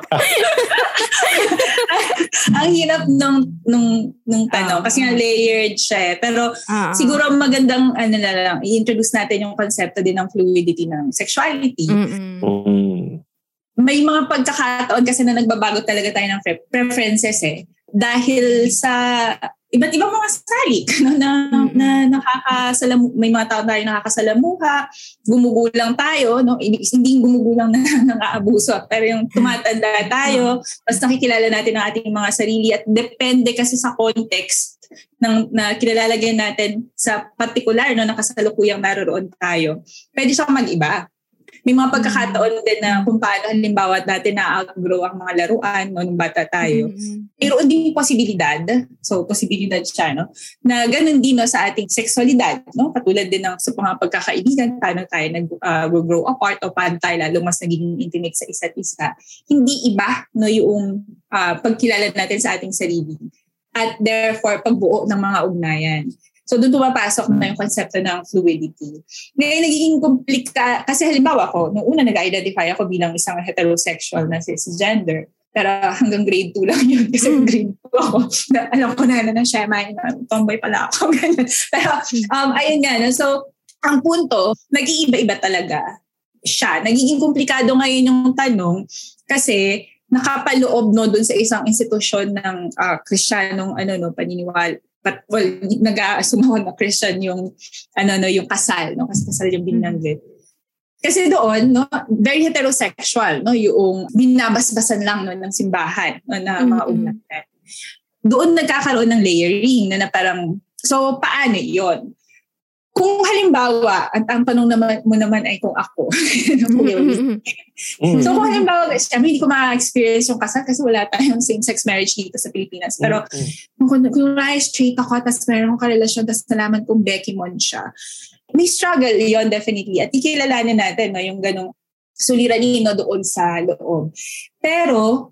Ang hirap nung, nung, nung tanong. Kasi nga layered siya. Pero uh-huh. siguro magandang ano na lang, i-introduce natin yung konsepto din ng fluidity ng sexuality. Mm-hmm. Mm. May mga pagkakataon kasi na nagbabago talaga tayo ng pre- preferences eh. Dahil sa iba't ibang mga salik no, na, mm-hmm. na nakakasalamu, may mga tao tayo nakakasalamuha, gumugulang tayo, no? Hindi gumugulang na nang-aabuso, pero yung tumatanda tayo, mas nakikilala natin ang ating mga sarili at depende kasi sa context ng, na kilalagay natin sa particular no, na kasalukuyang naroon tayo. Pwede siyang mag-iba. May mga pagkakataon din na kung paano halimbawa natin na-outgrow ang mga laruan no, nung bata tayo. Mm-hmm. Mayroon din posibilidad, so posibilidad siya, no, na ganun din no, sa ating sexualidad. No? Katulad din ng sa mga pagkakaibigan, paano tayo nag-grow uh, apart o paano tayo lalo mas naging intimate sa isa't isa. Hindi iba no, yung uh, pagkilala natin sa ating sarili. At therefore, pagbuo ng mga ugnayan. So, doon pumapasok na yung konsepto ng fluidity. Ngayon, nagiging komplika, kasi halimbawa ko, nung una nag-identify ako bilang isang heterosexual na cisgender, pero hanggang grade two lang yun, kasi grade two ako, na, alam ko na na ng shema, tomboy pala ako, ganyan. Pero, um, ayun nga, no? So, ang punto, nag-iiba-iba talaga siya. Nagiging komplikado ngayon yung tanong, kasi nakapaloob no, doon sa isang institusyon ng uh, Kristiyanong ano, no, paniniwala. But, well, nag-aasumaw na Christian yung ano no yung kasal no kasi kasal yung binanggit. Kasi doon no very heterosexual no yung binabasbasan lang no ng simbahan no na mga ugnayan. Doon nagkakaroon ng layering na, na parang so paano 'yon? Kung halimbawa, at ang tanong naman mo naman ay kung ako. So kung halimbawa, hindi ko ma-experience yung kasal kasi wala tayong same-sex marriage dito sa Pilipinas. Pero kung, kung straight ako, tapos meron akong karelasyon, tapos nalaman kong Becky Mon siya, may struggle yon definitely. At ikilalanin natin no, yung ganong suliranin no, doon sa loob. Pero,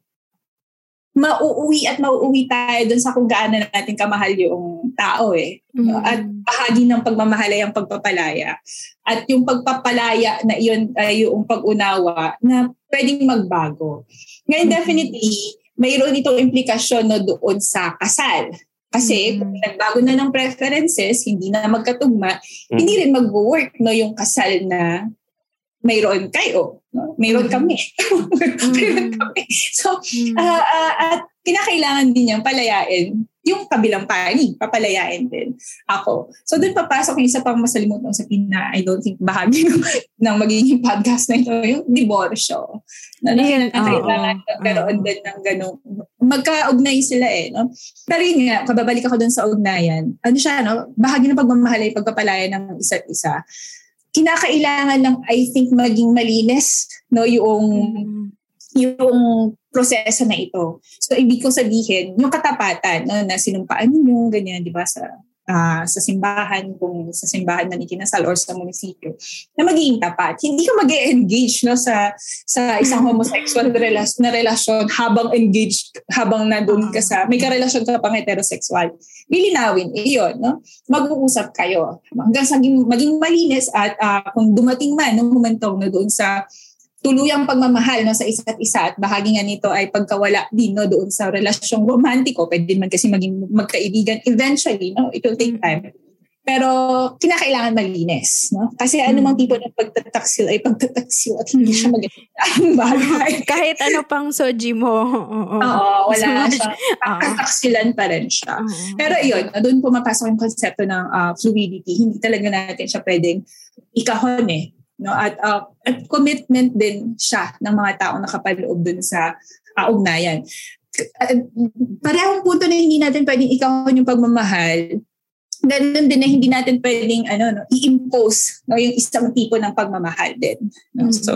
mauuwi at mauuwi tayo dun sa kung gaano natin kamahal yung tao eh. Mm-hmm. At bahagi ng pagmamahal ay ang pagpapalaya. At yung pagpapalaya na yun ay uh, yung pag-unawa na pwedeng magbago. Ngayon mm-hmm. definitely, mayroon itong implikasyon no, doon sa kasal. Kasi mm-hmm. kung nagbago na ng preferences, hindi na magkatugma, mm-hmm. hindi rin mag-work no, yung kasal na mayroon kayo. No? Mayroon kami. mayroon kami. So, uh, uh, at kinakailangan din niyang palayain yung kabilang panig, papalayain din ako. So, doon papasok yung isa pang masalimutan sa pina, I don't think bahagi ng, ng magiging podcast na ito, yung diborsyo. Na yeah, kailangan oh, magkaroon oh. din ng gano'ng, magkaugnay sila eh. No? Pero yun nga, kababalik ako doon sa ugnayan, ano siya, no? Bahagi ng pagmamahal ay pagpapalaya ng isa't isa. Kinakailangan lang, I think, maging malinis no, yung, mm. yung proseso na ito. So, ibig ko sabihin, yung katapatan no, na sinumpaan ninyo, ganyan, di ba, sa, uh, sa simbahan, kung sa simbahan na ikinasal or sa munisipyo, na magiging tapat. Hindi ka mag-e-engage no, sa, sa isang homosexual relas- na relasyon habang engaged, habang nandun ka sa, may karelasyon ka pang heterosexual. Lilinawin, iyon, no? Mag-uusap kayo hanggang sa maging, maging malinis at uh, kung dumating man no, momentong na doon sa tuluyang pagmamahal no, sa isa't isa at bahagi nga nito ay pagkawala din no, doon sa relasyong romantiko, pwede man kasi maging magkaibigan eventually, no? It will take time. Pero kinakailangan malinis, no? Kasi hmm. anumang tipo ng pagtataksil ay pagtataksil at hindi siya magandang bagay. Kahit ano pang soji mo. Oo, Oo wala siya. Pagtataksilan pa rin siya. Uh-huh. Pero yun, doon pumapasok yung konsepto ng uh, fluidity. Hindi talaga natin siya pwedeng ikahon eh. No? At, uh, at commitment din siya ng mga taong nakapaloob dun sa uh, ugnayan. Uh, parehong punto na hindi natin pwedeng ikahon yung pagmamahal. Ganun din na hindi natin pwedeng ano, no, i-impose no, yung isang tipo ng pagmamahal din. No? Mm-hmm. So,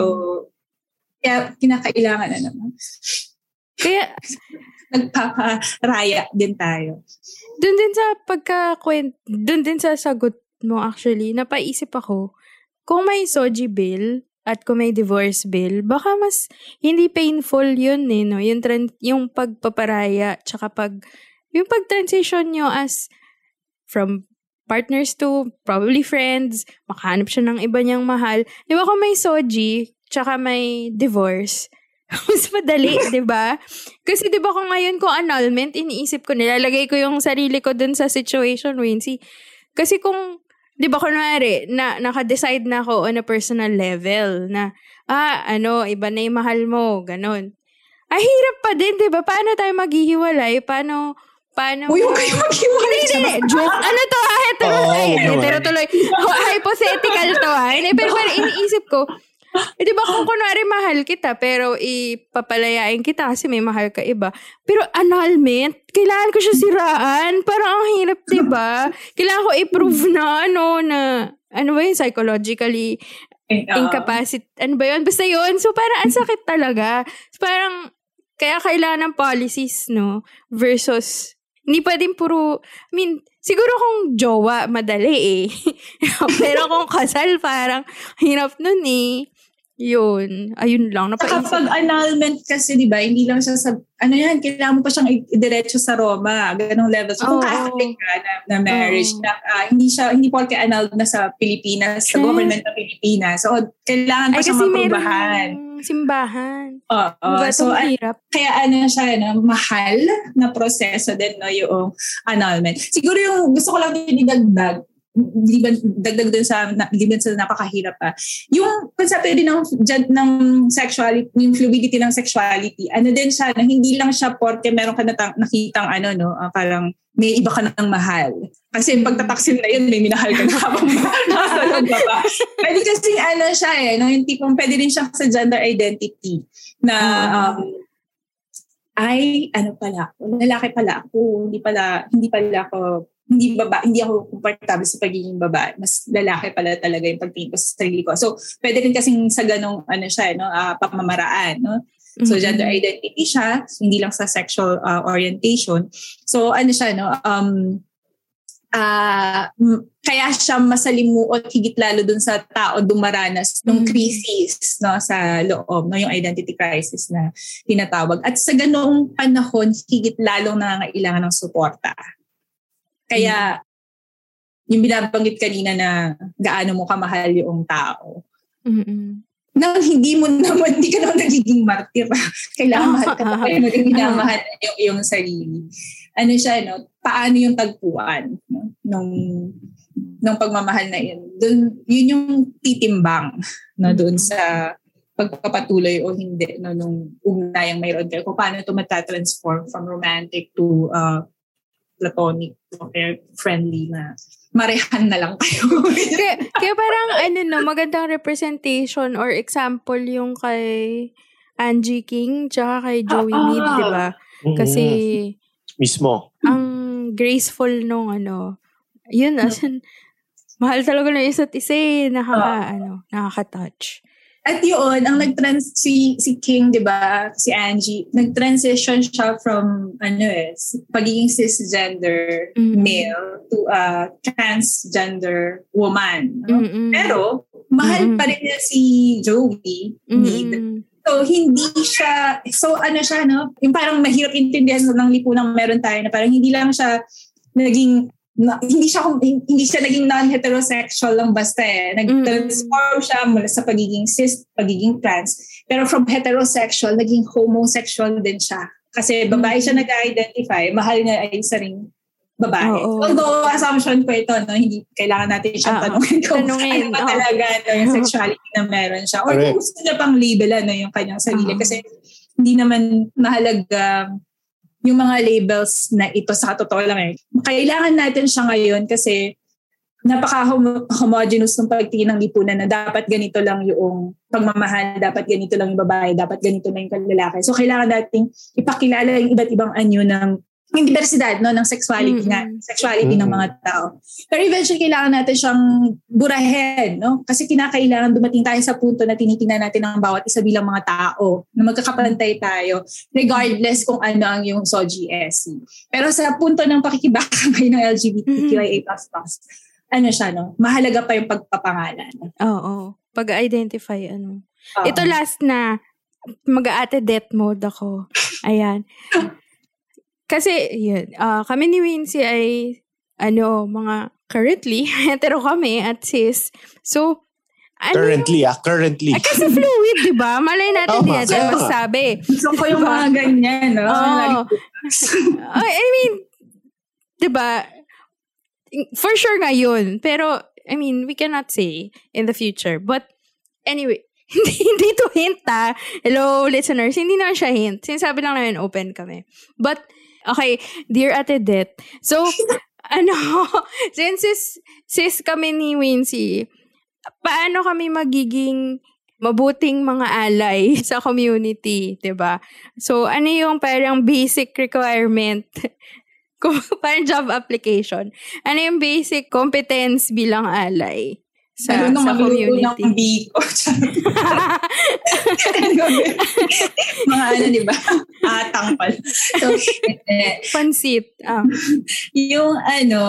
kaya kinakailangan na naman. Kaya, nagpaparaya din tayo. Doon din sa pagkakwent, doon din sa sagot mo actually, napaisip ako, kung may soji bill at kung may divorce bill, baka mas hindi painful yun eh, no? Yung, tran- yung pagpaparaya, tsaka pag, yung pag-transition nyo as from partners to probably friends, makahanap siya ng iba niyang mahal. Di ba kung may soji, tsaka may divorce, mas madali, di ba? Kasi di ba kung ngayon ko annulment, iniisip ko, nilalagay ko yung sarili ko dun sa situation, Wincy. Kasi kung, di ba kunwari, na, naka-decide na ako on a personal level, na, ah, ano, iba na yung mahal mo, ganun. Ay, hirap pa din, di ba? Paano tayo maghihiwalay? Paano, paano? Uy, huwag kayo maghiwalay. Hindi, hindi. Joke. Ano to? Ah, hetero. Oo, Ay, naman. hetero tuloy. Hypothetical to ha. Hindi, pero parang iniisip ko, eh, di ba kung kunwari mahal kita, pero ipapalayain kita kasi may mahal ka iba. Pero annulment, kailangan ko siya siraan. Parang ang hirap, di ba? Kailangan ko i-prove na, ano, na, ano ba yun, psychologically incapacity. Ano ba yun? Basta yun. So, parang ang sakit talaga. So, parang, kaya kailangan ng policies, no? Versus, hindi pwedeng puro, I mean, siguro kung jowa, madali eh. Pero kung kasal, parang hirap nun eh. Yun. Ayun lang. Napaisip. Kapag annulment kasi, di ba, hindi lang siya sa, ano yan, kailangan mo pa siyang idiretso sa Roma. Ganong level. So, kung Oh. Catholic ka na, na marriage, Oh. na, uh, hindi siya, hindi po kaya annulled na sa Pilipinas, sa Yes. government ng Pilipinas. So, kailangan pa Ay, siyang kasi maprobahan. merong simbahan. Oo. Diba, So, itong an- hirap. kaya ano siya, no, mahal na proseso din, no, yung annulment. Siguro yung gusto ko lang din idagdag, di ba, dagdag dun sa, na, di ba sa napakahirap pa. Yung konsepto din ng, ng sexuality, yung fluidity ng sexuality, ano din siya, na hindi lang siya porke meron ka natang, nakitang ano, no, uh, parang may iba ka nang mahal. Kasi yung pagtataksil na yun, may minahal ka na habang nasa loob ka pa. Pwede kasing ano siya eh, no, yung tipong pwede rin siya sa gender identity na, um, ay, ano pala ako, lalaki pala ako, hindi pala, hindi pala ako, hindi baba, hindi ako comfortable sa pagiging babae. Mas lalaki pala talaga yung pagtingin ko sa sarili ko. So, pwede rin kasing sa ganong, ano siya, no, uh, pamamaraan, no? So, gender identity siya, hindi lang sa sexual uh, orientation. So, ano siya, no, um, uh, kaya siya masalimuot higit lalo dun sa tao dumaranas ng crisis, no, sa loob, no, yung identity crisis na tinatawag. At sa ganoong panahon, higit lalong nangangailangan ng suporta. Kaya, yung binabanggit kanina na gaano mo kamahal yung tao. Mm-mm. Nang hindi mo naman, hindi ka naman nagiging martir. Kailangan mahal ka pa kayo maging minamahal yung iyong sarili. Ano siya, no? Paano yung tagpuan, no? Nung, nung pagmamahal na yun. Dun, yun yung titimbang, no? Doon sa pagpapatuloy o hindi, no? Nung ugnayang mayroon kayo. Kung paano ito matatransform from romantic to uh, platonic or friendly na marehan na lang kayo. kaya, kaya parang ano no, magandang representation or example yung kay Angie King tsaka kay Joey Ah, Mead, di ba? Kasi Mismo. ang graceful nung ano, yun as in, mahal talaga ng isa't isa eh, nakaka, ano, nakaka-touch. At yun, ang nag-trans, si, si King, di ba, si Angie, nag-transition siya from, ano eh, pagiging cisgender Mm-mm. male to a transgender woman. No? Mm-mm. Pero, mahal Mm-mm. pa rin niya si Joey Mead. Mm-mm. So, hindi siya, so ano siya, no? Yung parang mahirap intindihan ng lipunang meron tayo na parang hindi lang siya naging, na, hindi siya hindi siya naging non-heterosexual lang basta eh. Nag-transform siya mula sa pagiging cis, pagiging trans. Pero from heterosexual, naging homosexual din siya. Kasi babae siya nag-identify, mahal niya ay isa ring babae. Oo. Although, assumption ko ito, no, hindi kailangan natin siyang Oo. tanungin kung Tanungin, ano ba oo. talaga no, yung sexuality na meron siya. Or Correct. kung gusto niya pang labelan no, yung kanyang sarili. Oo. Kasi hindi naman mahalaga yung mga labels na ito sa totoo lang eh. Kailangan natin siya ngayon kasi napaka-homogeneous ng pagtingin ng lipunan na dapat ganito lang yung pagmamahal, dapat ganito lang yung babae, dapat ganito lang yung lalaki. So kailangan natin ipakilala yung iba't ibang anyo ng yung diversidad no, ng sexuality nga, sexuality Mm-hmm. ng mga tao. Pero eventually kailangan natin siyang burahin, no? Kasi kinakailangan dumating tayo sa punto na tinitingnan natin ang bawat isa bilang mga tao na magkakapantay tayo regardless kung ano ang yung S O G S C. Pero sa punto ng pakikibaka ngayon ng L G B T Q I A plus plus, ano siya, no? Mahalaga pa yung pagpapangalan. Oo. pag-identify, ano. Uh-huh. Ito last na, mag-ate death mode ako. Ayan. Kasi, yun, uh, kami ni Wincy ay, ano, mga, currently, hetero kami at cis. So, ano currently, yung, ah, currently. Ay, kasi fluid, di ba? Malay natin, di natin yeah. masabi. Gusto ko yung mga ganyan, no? Oh. I mean, di ba? For sure ngayon. Pero, I mean, we cannot say in the future. But, anyway, hindi, hindi to hint, ha? Hello, listeners. Hindi naman siya hint. Sinasabi lang namin open kami. But, okay, dear Ate Det. So, ano, since sis, sis kami ni Wincy, paano kami magiging mabuting mga alay sa community, diba? So, ano yung parang basic requirement? Parang job application. Ano yung basic competence bilang alay sa, sa community? Ng biko. Mga ano, diba? Atang pala. So, eh, pansit. Ah. Yung ano,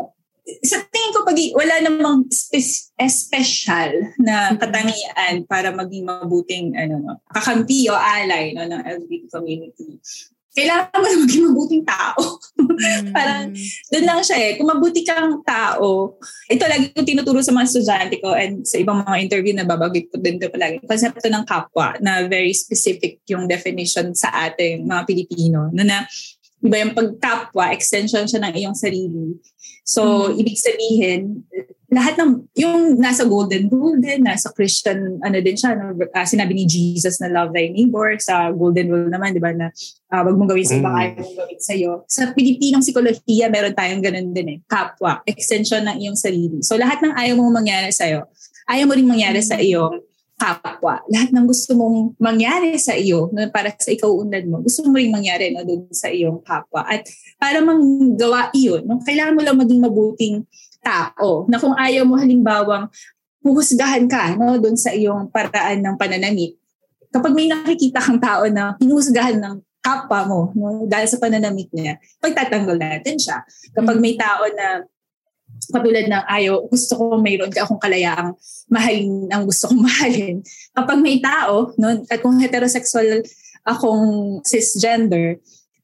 sa tingin ko, pag wala namang spe- special na katangian para maging mabuting ano, no, kakampi o alay, no, ng L G B T community. Kailangan mo na maging mabuting tao. Mm. Parang, doon lang siya eh. Kung mabuti kang tao, ito lagi ko tinuturo sa mga estudyante ko and sa ibang mga interview na babagit ko din ito palagi. Konsepto ng kapwa na very specific yung definition sa ating mga Pilipino. Na na, iba yung pagkapwa, extension siya ng iyong sarili. So, mm. ibig sabihin, lahat ng, yung nasa golden rule din, nasa Christian, ano din siya, no? uh, sinabi ni Jesus na love thy neighbor, sa golden rule naman, di ba, na uh, wag mong gawin sa ibang, ayaw mong gawin sa'yo. Sa Pilipinong psikolohiya, meron tayong ganun din eh, kapwa, extension ng iyong sarili. So, lahat ng ayaw mong mangyari sa'yo, ayaw mo rin mangyari sa iyong kapwa. Lahat ng gusto mong mangyari sa iyo, no, para sa ikaw-unlad mo, gusto mo rin mangyari no, doon sa iyong kapwa. At para manggawa iyon, no, kailangan mo lang maging mabuting tao. Na kung ayaw mo halimbawang huhusgahan ka no, doon sa iyong paraan ng pananamit, kapag may nakikita kang tao na hinuhusgahan ng kapwa mo no, dahil sa pananamit niya, pagtatanggol natin siya. Kapag may tao na katulad ng ayaw, gusto ko mayroon ka akong kalayaang mahalin ang gusto kong mahalin. Kapag may tao, no, at kung heterosexual akong cisgender,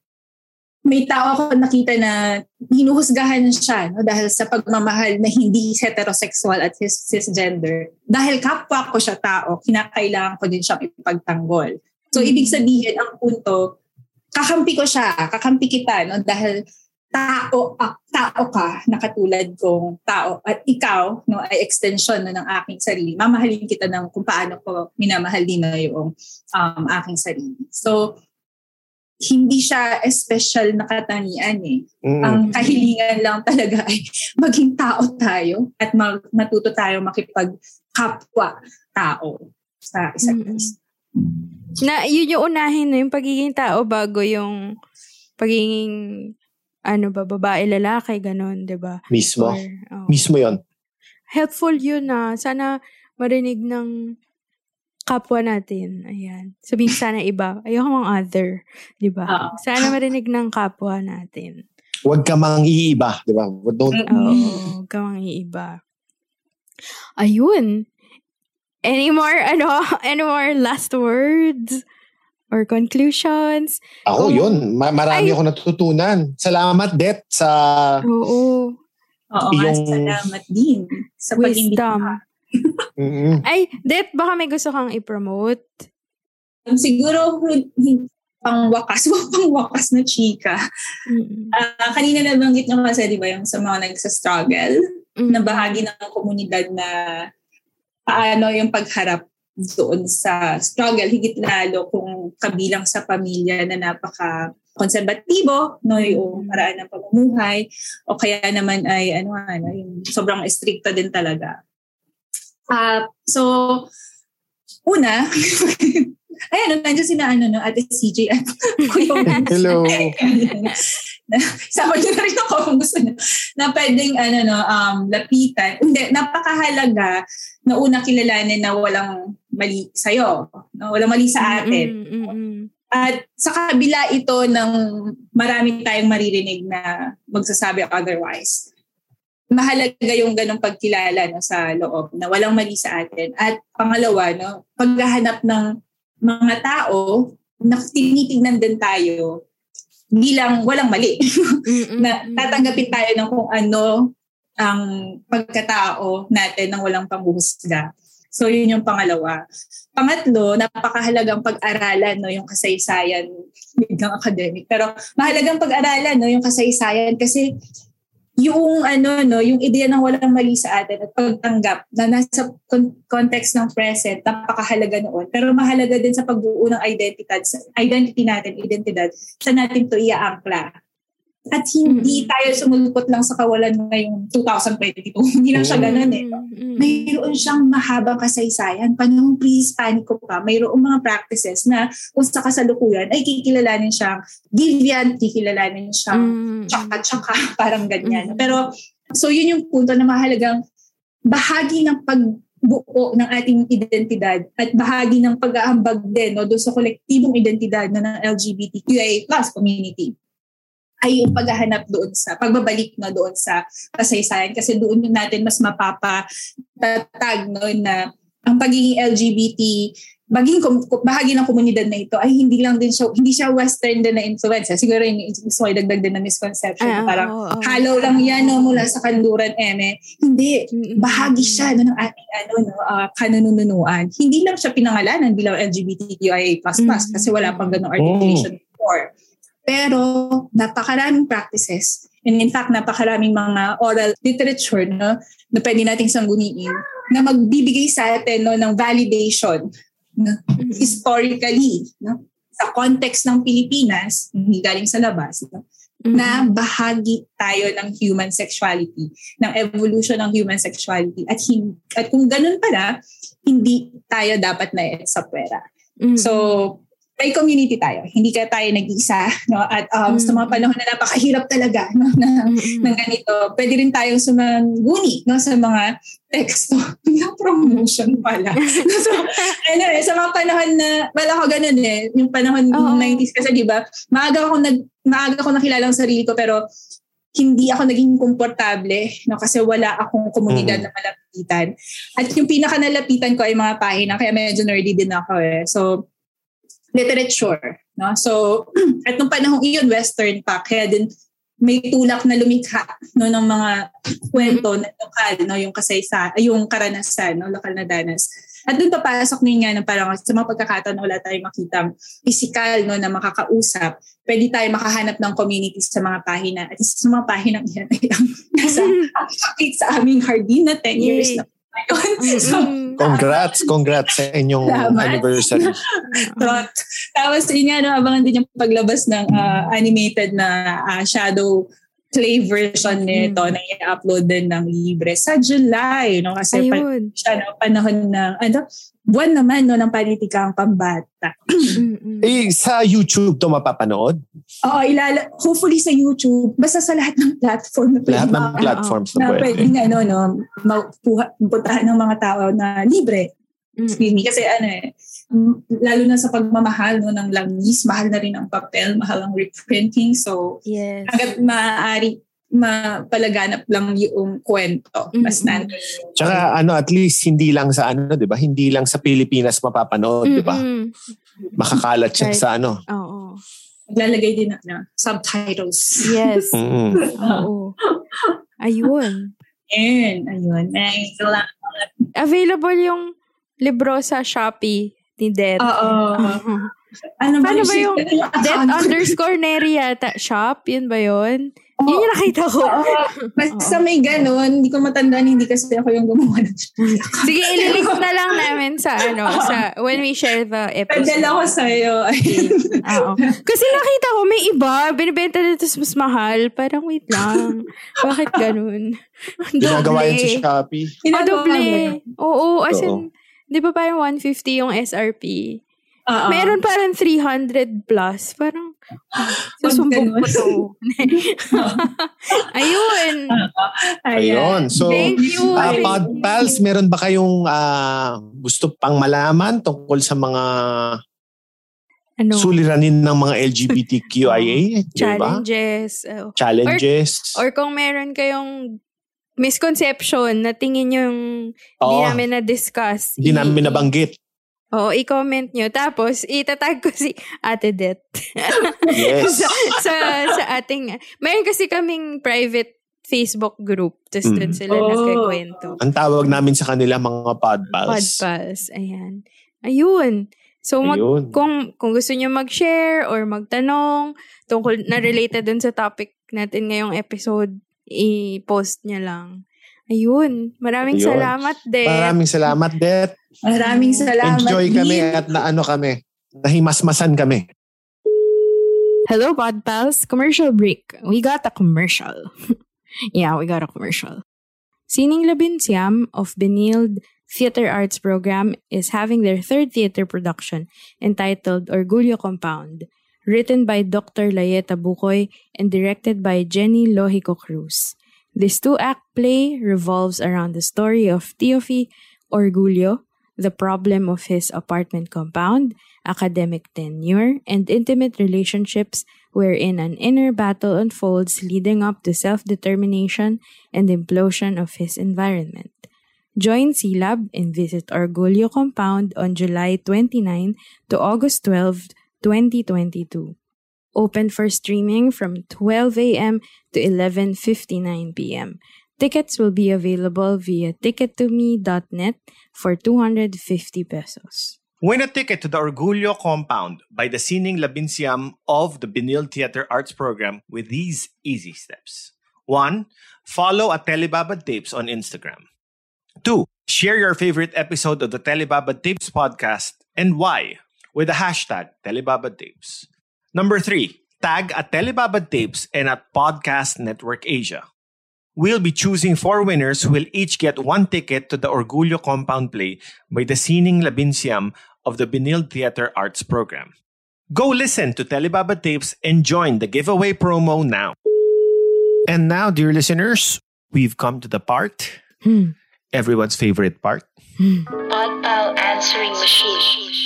may tao ako nakita na hinuhusgahan siya no, dahil sa pagmamahal na hindi heterosexual at cis- cisgender. Dahil kapwa ko siya tao, kinakailangan ko din siyang ipagtanggol. So, ibig sabihin, ang punto, kakampi ko siya, kakampi kita, no, dahil tao, ah, tao ka na katulad kong tao at ikaw no, ay extension no, ng aking sarili. Mamahalin kita ng kung paano ko minamahal din na yung um, aking sarili. So, hindi siya special na katangian eh. Mm. Ang kahilingan lang talaga ay maging tao tayo at mag- matuto tayo makipagkapwa tao sa isa't isa. Mm. Na yun yung unahin no, yung pagiging tao bago yung pagiging ano ba, babae, lalaki, ganon, diba? Mismo. Or, oh. Mismo yun. Helpful yun na. Sana marinig ng kapwa natin. Ayan. Sabihin sana iba. Ayoko mang other. Diba? Uh, sana marinig ng kapwa natin. Huwag ka mang iiba. Diba? Don't... Oo. Huwag ka mang iiba. Ayun. Any more, ano, any more last words? Or conclusions. Ako, um, yun. Ma- marami ay, ako natutunan. Salamat, Det, sa... Oo. Oo, iyong... salamat din. Sa wisdom. Mm-hmm. Ay, Det, baka may gusto kang i-promote? Um, siguro, pang wakas, pang wakas na chika. Mm-hmm. Uh, kanina nabanggit nyo kasi, di ba, yung sa mga nagsa-struggle, mm-hmm. na bahagi ng komunidad na paano yung pagharap doon sa struggle, higit lalo kung kabilang sa pamilya na napaka-konserbatibo, no, yung paraan ng pamumuhay, o kaya naman ay, ano, ano yung sobrang stricto din talaga. Uh, so, una, ayan, nandiyan si na, ano, no, Ate C J, at hello. Sama niyo na rin ako kung gusto niyo, na pwedeng, ano, no, um, lapitan. Hindi, napakahalaga na una kilalanin na walang mali sa'yo, no? Walang mali sa atin. Mm-hmm. At sa kabila ito ng marami tayong maririnig na magsasabi otherwise. mahalaga yung ganong pagkilala no, sa loob na walang mali sa atin. At pangalawa, no, paghahanap ng mga tao na tinitignan din tayo bilang walang mali. Na tatanggapin tayo ng kung ano ang pagkatao natin ng walang panghuhusga. So yun yung pangalawa. Pangatlo, napakahalagang pag-aralan no, yung kasaysayan, biglang academic. Pero mahalagang pag-aralan no, yung kasaysayan kasi yung ano no, yung ideya ng walang mali sa atin at pagtanggap na nasa con- context ng present, napakahalaga noon. Pero mahalaga din sa pagbuo ng identidad, identity natin, identidad, sa natin to iaangkla. At hindi mm-hmm. tayo sumulpot lang sa kawalan ngayong twenty twenty-two. Hindi lang siya ganun eh. Mm-hmm. Mayroon siyang mahabang kasaysayan. Panahon pre-Hispanico pa, mayroong mga practices na kung sa kasalukuyan ay kikilalanin siyang deviant, kikilalanin siyang mm-hmm. tsaka-tsaka, parang ganyan. Mm-hmm. Pero, so yun yung punto na mahalagang bahagi ng pagbuo ng ating identidad at bahagi ng pag-aambag din no, doon sa kolektibong identidad no, ng L G B T Q I A plus community ay yung paghahanap doon sa, pagbabalik na doon sa kasaysayan. Kasi doon natin mas mapapatatag no, na ang pagiging L G B T, baging bahagi ng komunidad na ito ay hindi lang din siya, hindi siya Western din na influence. Siguro yung gusto ko idagdag din na misconception. Ay, parang oh, oh, halaw lang yan no, mula sa kanluran eme. Hindi. Bahagi siya no, ng ating ano, no, uh, kanununuan. Hindi lang siya pinangalanan bilang L G B T Q I A plus plus mm-hmm. kasi wala pang ganong articulation before. Pero napakaraming practices and in fact napakaraming mga oral literature no, na pwede nating sangguniin na magbibigay sa atin no, ng validation no, mm-hmm. historically no, sa context ng Pilipinas, hindi galing sa labas, no, mm-hmm. na bahagi tayo ng human sexuality, ng evolution ng human sexuality at, hin- at kung ganun pala, hindi tayo dapat na sa pwera. Mm-hmm. So, may community tayo. Hindi ka tayo nag-isa. No? At um, mm-hmm. sa mga panahon na napakahirap talaga no? na, mm-hmm. ng ganito, pwede rin tayong sumangguni no? sa mga teksto. Yung promotion pala. So, anyway, sa mga panahon na, wala ko ganun eh. Yung panahon ng nineties kasi diba, maaga ako, nag, maaga ako nakilala ang sarili ko pero hindi ako naging komportable no? Kasi wala akong komunidad mm-hmm. na malapitan. At yung pinaka nalapitan ko ay mga pahina kaya medyo nerdy din ako eh. So, literature, no? So, at nung panahong iyon, Western pa, kaya din may tulak na lumikha no, ng mga kwento na lokal, no? Yung kasaysa, yung karanasan, no? Lokal na danas. At doon papasok din nga ng parang sa mga pagkakataon na wala tayong makitang physical no, na makakausap, pwede tayo makahanap ng communities sa mga pahina. At isa sa mga pahinang yan ay ang nasa sa aming hardin na ten years na. So, congrats, congrats sa inyong Salamat. Anniversary. Tapos yun nga, no, abangan din yung paglabas ng uh, animated na uh, shadow play version nito mm. na i-upload din ng libre sa July. No? Kasi pan- siya, no, panahon ng, ano, buwan naman no, ng politikang pambata. Eh, sa YouTube to mapapanood? Oo, ilala- hopefully sa YouTube. Basta sa lahat ng platform. Na lahat ng platforms na, na pwede. pwede nga, no, no, maputahan ng mga tao na libre. Excuse me. Kasi ano eh, lalo na sa pagmamahal no, ng langis, mahal na rin ang papel, mahal ang reprinting. So, yes. hanggat maaari, mapalaganap lang yung kwento. Mas mm-hmm. Tsaka ano, at least hindi lang sa ano, di ba? Hindi lang sa Pilipinas mapapanood, mm-hmm. di ba? Makakalat siya right. sa ano. Oo. Naglalagay din na, na subtitles. Yes. Mm-hmm. Oo. Ayun. Ayun. Ayun. Ay, available yung libro sa Shopee ni Det. Oo. Uh-huh. Ano Paano ba yung Det underscore Neri yata shop? Yun ba yun? Oh. Yun yung nakita ko. Oo. Basta oh. may ganun. Hindi ko matandaan. Hindi kasi ako yung gumawa ng sige, ililink na lang namin sa ano, oh. sa when we share the episode. Padala ko sa'yo. Oo. Kasi nakita ko may iba. Binibenta dito mas mahal. Parang wait lang. Bakit ganun? Ginagawa yun sa Shopee. Oh, doble. Oo. As in, di ba parang one fifty yung S R P? Uh-oh. Meron parang three hundred plus. Parang, sasumbong ko to. Ayun. Ayun. So, thank you. Uh, Pod Pals, meron ba kayong uh, gusto pang malaman tungkol sa mga ano? Suliranin ng mga L G B T Q I A? Challenges. Uh, Challenges. Or, or kung meron kayong misconception na tingin yung hindi Oo. namin na-discuss. Hindi I- namin nabanggit. Oo, i-comment nyo. Tapos, itatag ko si Ate Det. Yes. sa, sa, sa ating... Mayroon kasi kaming private Facebook group. Tapos Mm. doon sila Oh. nagkikwento. Ang tawag namin sa kanila mga podpals. Podpals. Ayan. Ayun. So, mag, Ayun. kung, kung gusto nyo mag-share or magtanong tungkol na related dun sa topic natin ngayong episode, i-post nyo lang. Ayun. Maraming Ayun. salamat, Det. Maraming salamat, Det. Maraming salamat. Enjoy kami Dean. at naano kami. Nahimasmasan kami. Hello, Pod Pals. Commercial break. We got a commercial. yeah, we got a commercial. Sining Labinsiam of Benilde Theater Arts Program is having their third theater production entitled Orgullo Compound, written by Doctor Layeta Bukoy and directed by Jenny Lohico Cruz. This two-act play revolves around the story of Teofi Orgullo, the problem of his apartment compound, academic tenure, and intimate relationships wherein an inner battle unfolds leading up to self-determination and implosion of his environment. Join C L A B and visit Orgullo Compound on July twenty-ninth to August twelfth, twenty twenty-two. Open for streaming from twelve a.m. to eleven fifty-nine p.m. Tickets will be available via ticket to me dot net for two hundred fifty pesos. Win a ticket to the Orgullo Compound by the Sining Labinsiam of the Benilde Theater Arts Program with these easy steps. One, follow at Telebabad Tapes on Instagram. Two, share your favorite episode of the Telebabad Tapes podcast and why with the hashtag Telebabad Tapes. Number three, tag at Telebabad Tapes and at Podcast Network Asia. We'll be choosing four winners who will each get one ticket to the Orgullo Compound play by the Sining Labinsiam of the Benilde Theater Arts Program. Go listen to Telebabad Tapes and join the giveaway promo now. And now, dear listeners, we've come to the part, Hmm. everyone's favorite part. Podpal answering machine.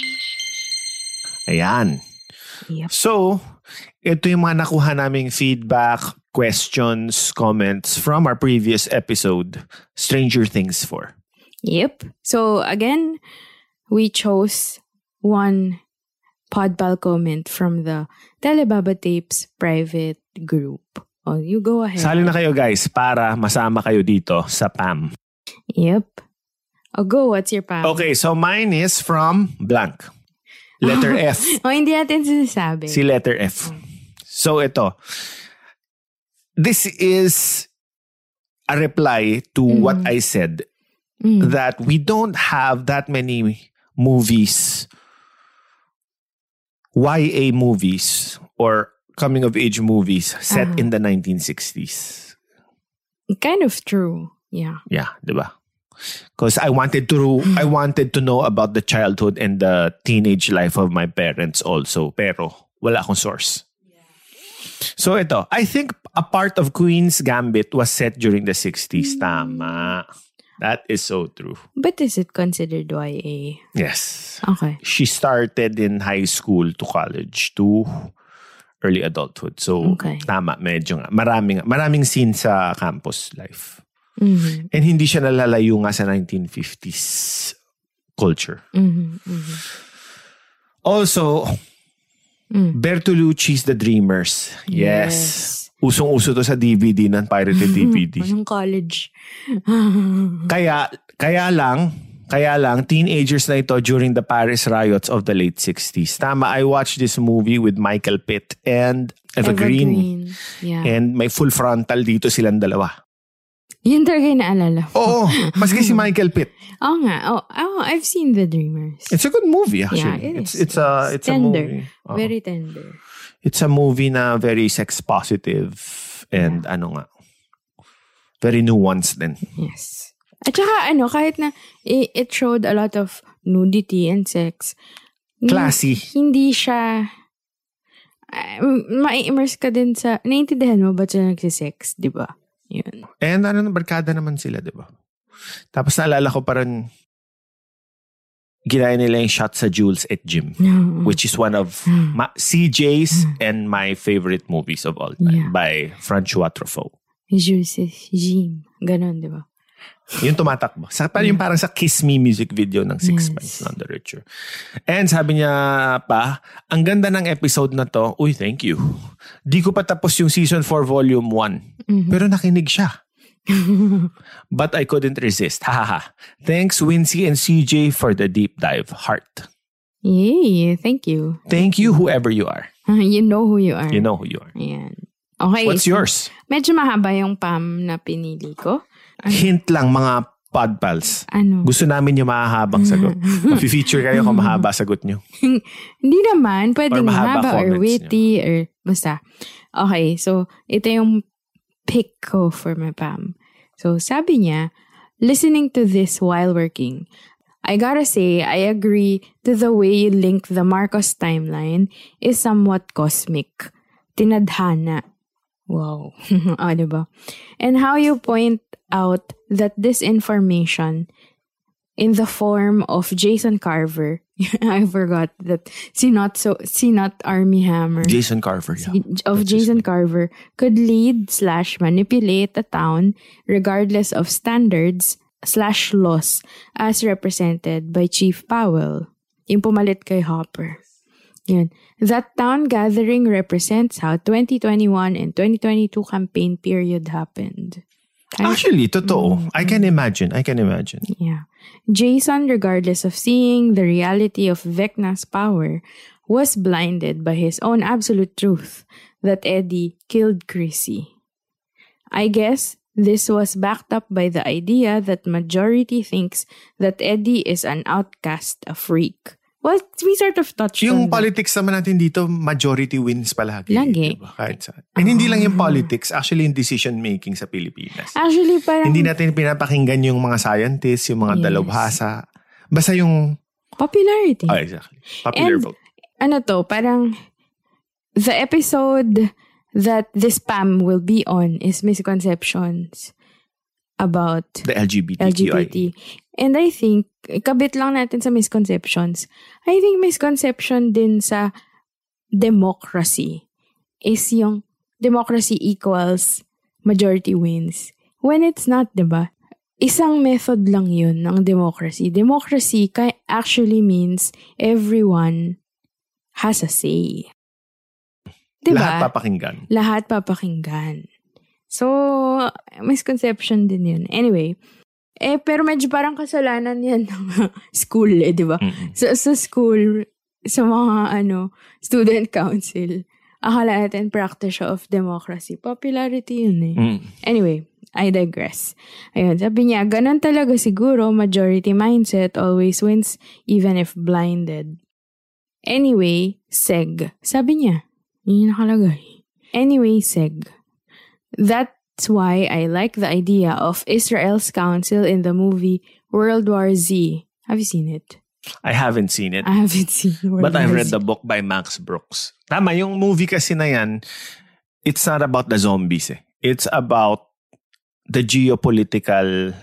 Ayan. Yep. So, ito yung mga nakuha naming feedback, questions, comments from our previous episode, Stranger Things four. Yep. So, again, we chose one Podpal comment from the Telebaba Tapes private group. Oh, you go ahead. Sali na kayo guys para masama kayo dito sa P A M. Yep. Oh, go. What's your P A M? Okay, so mine is from blank. Letter F. Oh, hindi natin sinasabi. Si letter F. So ito. This is a reply to Mm. what I said Mm. that we don't have that many movies, Y A movies or coming of age movies set Uh-huh. in the nineteen sixties. Kind of true. Yeah. Yeah, diba? Because I wanted to I wanted to know about the childhood and the teenage life of my parents also. Pero wala akong source. So ito, I think a part of Queen's Gambit was set during the sixties. Tama. That is so true. But is it considered Y A? Yes. Okay. She started in high school to college to early adulthood. So Okay. tama, medyo nga. Maraming, maraming scene sa campus life. Mm-hmm. And hindi siya nalalayo nga sa nineteen fifties culture. Mm-hmm. Mm-hmm. Also, Mm. Bertolucci's The Dreamers. Yes. Yes. Usong-uso to sa D V D ng pirated D V D. Anong college? Kaya, kaya lang, kaya lang, teenagers na ito during the Paris riots of the late sixties. Tama, I watched this movie with Michael Pitt and Eva, Green. Green. Yeah. And may full frontal dito silang dalawa. Yun talaga yung naalala. Oo, maski si Michael Pitt. Oo nga. Oh, oh, I've seen The Dreamers. It's a good movie actually. Yeah, it it's is. it's a it's tender. a movie. Oo. Very tender. It's a movie na very sex positive and ano nga, very nuanced din. Yes. At saka ano, kahit na it, it showed a lot of nudity and sex. Classy. Hindi siya, uh, ma-immerse ka din sa, naiintindihan mo ba't sila nagsisex, di ba? Yun. And ano, barkada naman sila, di ba? Tapos naalala ko parang ginaya nila yung shot sa Jules et Jim, No. which is one of ma- C J's and my favorite movies of all time Yeah. by Francois Truffaut. Jules et Jim. Ganon, di ba? Yung tumatakbo. Sa, parang, yung parang sa Kiss Me music video ng Sixpence yes. None the Richer. And sabi niya pa, ang ganda ng episode na to, uy, thank you. Di ko pa tapos yung season four volume one. Mm-hmm. Pero nakinig siya. But I couldn't resist. Hahaha. Thanks, Wincy and C J, for the deep dive. Heart. Yay, thank you. Thank you, whoever you are. You know who you are. You know who you are. Ayan. Okay. What's so, yours? Medyo mahaba yung P A M na pinili ko. Ano? Hint lang mga podpals. Ano? Gusto namin yung mahahabang sagot. Mafi-feature kayo kung mahaba sagot nyo. Hindi naman. Pwedeng mahaba or witty nyo. or basta. Okay, so ito yung pick ko for my P A M. So sabi niya, listening to this while working, I gotta say, I agree to the way you link the Marcos timeline is somewhat cosmic. Tinadhana. Wow. Ah, diba? And how you point out that this information in the form of Jason Carver, I forgot that, si not, so, si not Army Hammer. Jason Carver, yeah. Of That's Jason Carver could lead slash manipulate a town regardless of standards slash laws as represented by Chief Powell. Yung pumalit kay Hopper. Yun. That town gathering represents how twenty twenty-one and twenty twenty-two campaign period happened. I, Actually, totoo. Mm-hmm. I can imagine. I can imagine. Yeah. Jason, regardless of seeing the reality of Vecna's power, was blinded by his own absolute truth that Eddie killed Chrissy. I guess this was backed up by the idea that majority thinks that Eddie is an outcast, a freak. Well, we sort of touched yung on politics that. Naman natin dito, majority wins palagi. Lagi. Diba? Kahit saan. And hindi lang yung politics, actually yung decision making sa Pilipinas. Actually, parang... Hindi natin pinapakinggan yung mga scientists, yung mga yes. dalubhasa. Basta yung... Popularity. Oh, exactly. Popular And, vote. Ano to, parang the episode that this P A M will be on is misconceptions about the L G B T Q I. L G B T. And I think, kabit lang natin sa misconceptions, I think misconception din sa democracy is yung democracy equals majority wins. When it's not, diba? Isang method lang yun ng democracy. Democracy actually means everyone has a say. Diba? Lahat papakinggan. Lahat papakinggan. So, misconception din yun. Anyway, eh, pero medyo parang kasalanan yan ng school eh, di ba? Mm-hmm. Sa, sa school, sa mga ano, student council, akala natin practice of democracy. Popularity yun eh. Mm. Anyway, I digress. Ayun, sabi niya, ganun talaga siguro, majority mindset always wins even if blinded. Anyway, seg. Sabi niya, yun yung nakalagay. Anyway, seg. That's why I like the idea of Israel's council in the movie World War Z. Have you seen it? I haven't seen it. I haven't seen World But War I've read Z. the book by Max Brooks. Tama, yung movie kasi na yan, it's not about the zombies eh. It's about the geopolitical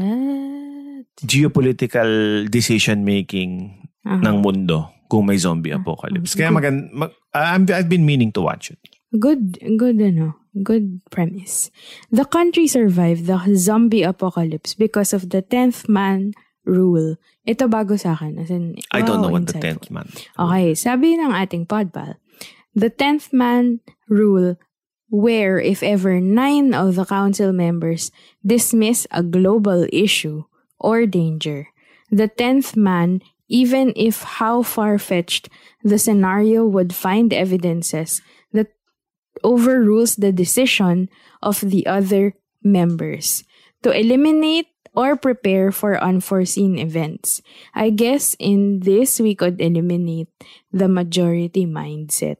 Shit. geopolitical decision-making uh-huh. ng mundo kung may zombie apocalypse. Kaya magan, mag, I've been meaning to watch it. Good, good ano. Good premise. The country survived the zombie apocalypse because of the tenth man rule. Ito bago sa akin. As in, I wow, don't know what insightful. the tenth man. Okay, sabi ng ating podpal, the tenth man rule where if ever nine of the council members dismiss a global issue or danger, the tenth man, even if how far-fetched the scenario would find evidences that overrules the decision of the other members to eliminate or prepare for unforeseen events. I guess in this we could eliminate the majority mindset.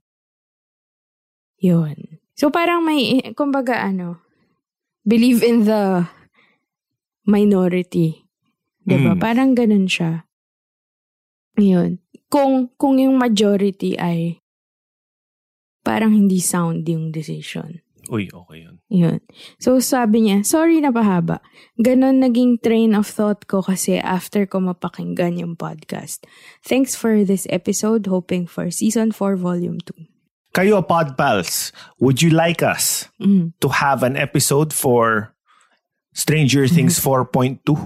Yun. So parang may, kumbaga ano, believe in the minority. Diba? Mm. Parang ganun siya. Yun. Kung, kung yung majority ay parang hindi sound yung decision. Uy, okay yun. Yun. So, sabi niya, sorry na pahaba. Ganon naging train of thought ko kasi after ko mapakinggan yung podcast. Thanks for this episode. Hoping for season four, volume two. Kayo, Pod Pals, would you like us mm. to have an episode for Stranger Things four point two.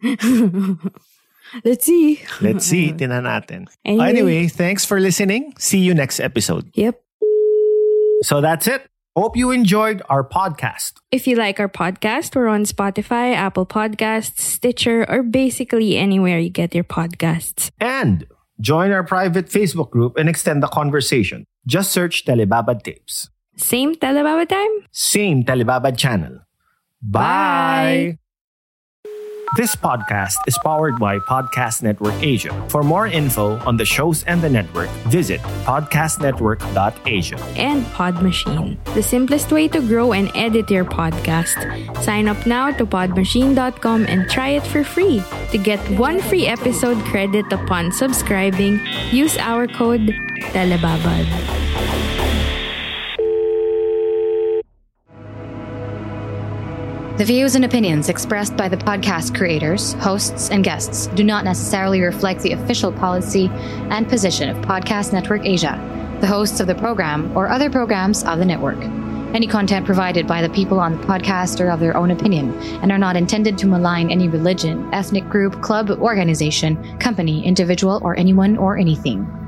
Let's see. Let's see. Tinan natin. Anyway. Anyway, thanks for listening. See you next episode. Yep. So that's it. Hope you enjoyed our podcast. If you like our podcast, we're on Spotify, Apple Podcasts, Stitcher, or basically anywhere you get your podcasts. And join our private Facebook group and extend the conversation. Just search Telebabad Tapes. Same Telebabad time? Same Telebabad channel. Bye! Bye! This podcast is powered by Podcast Network Asia. For more info on the shows and the network, visit podcast network dot asia. And Pod Machine, the simplest way to grow and edit your podcast. Sign up now to pod machine dot com and try it for free. To get one free episode credit upon subscribing, use our code TELEBABAD. The views and opinions expressed by the podcast creators, hosts, and guests do not necessarily reflect the official policy and position of Podcast Network Asia, the hosts of the program, or other programs of the network. Any content provided by the people on the podcast are of their own opinion and are not intended to malign any religion, ethnic group, club, organization, company, individual, or anyone or anything.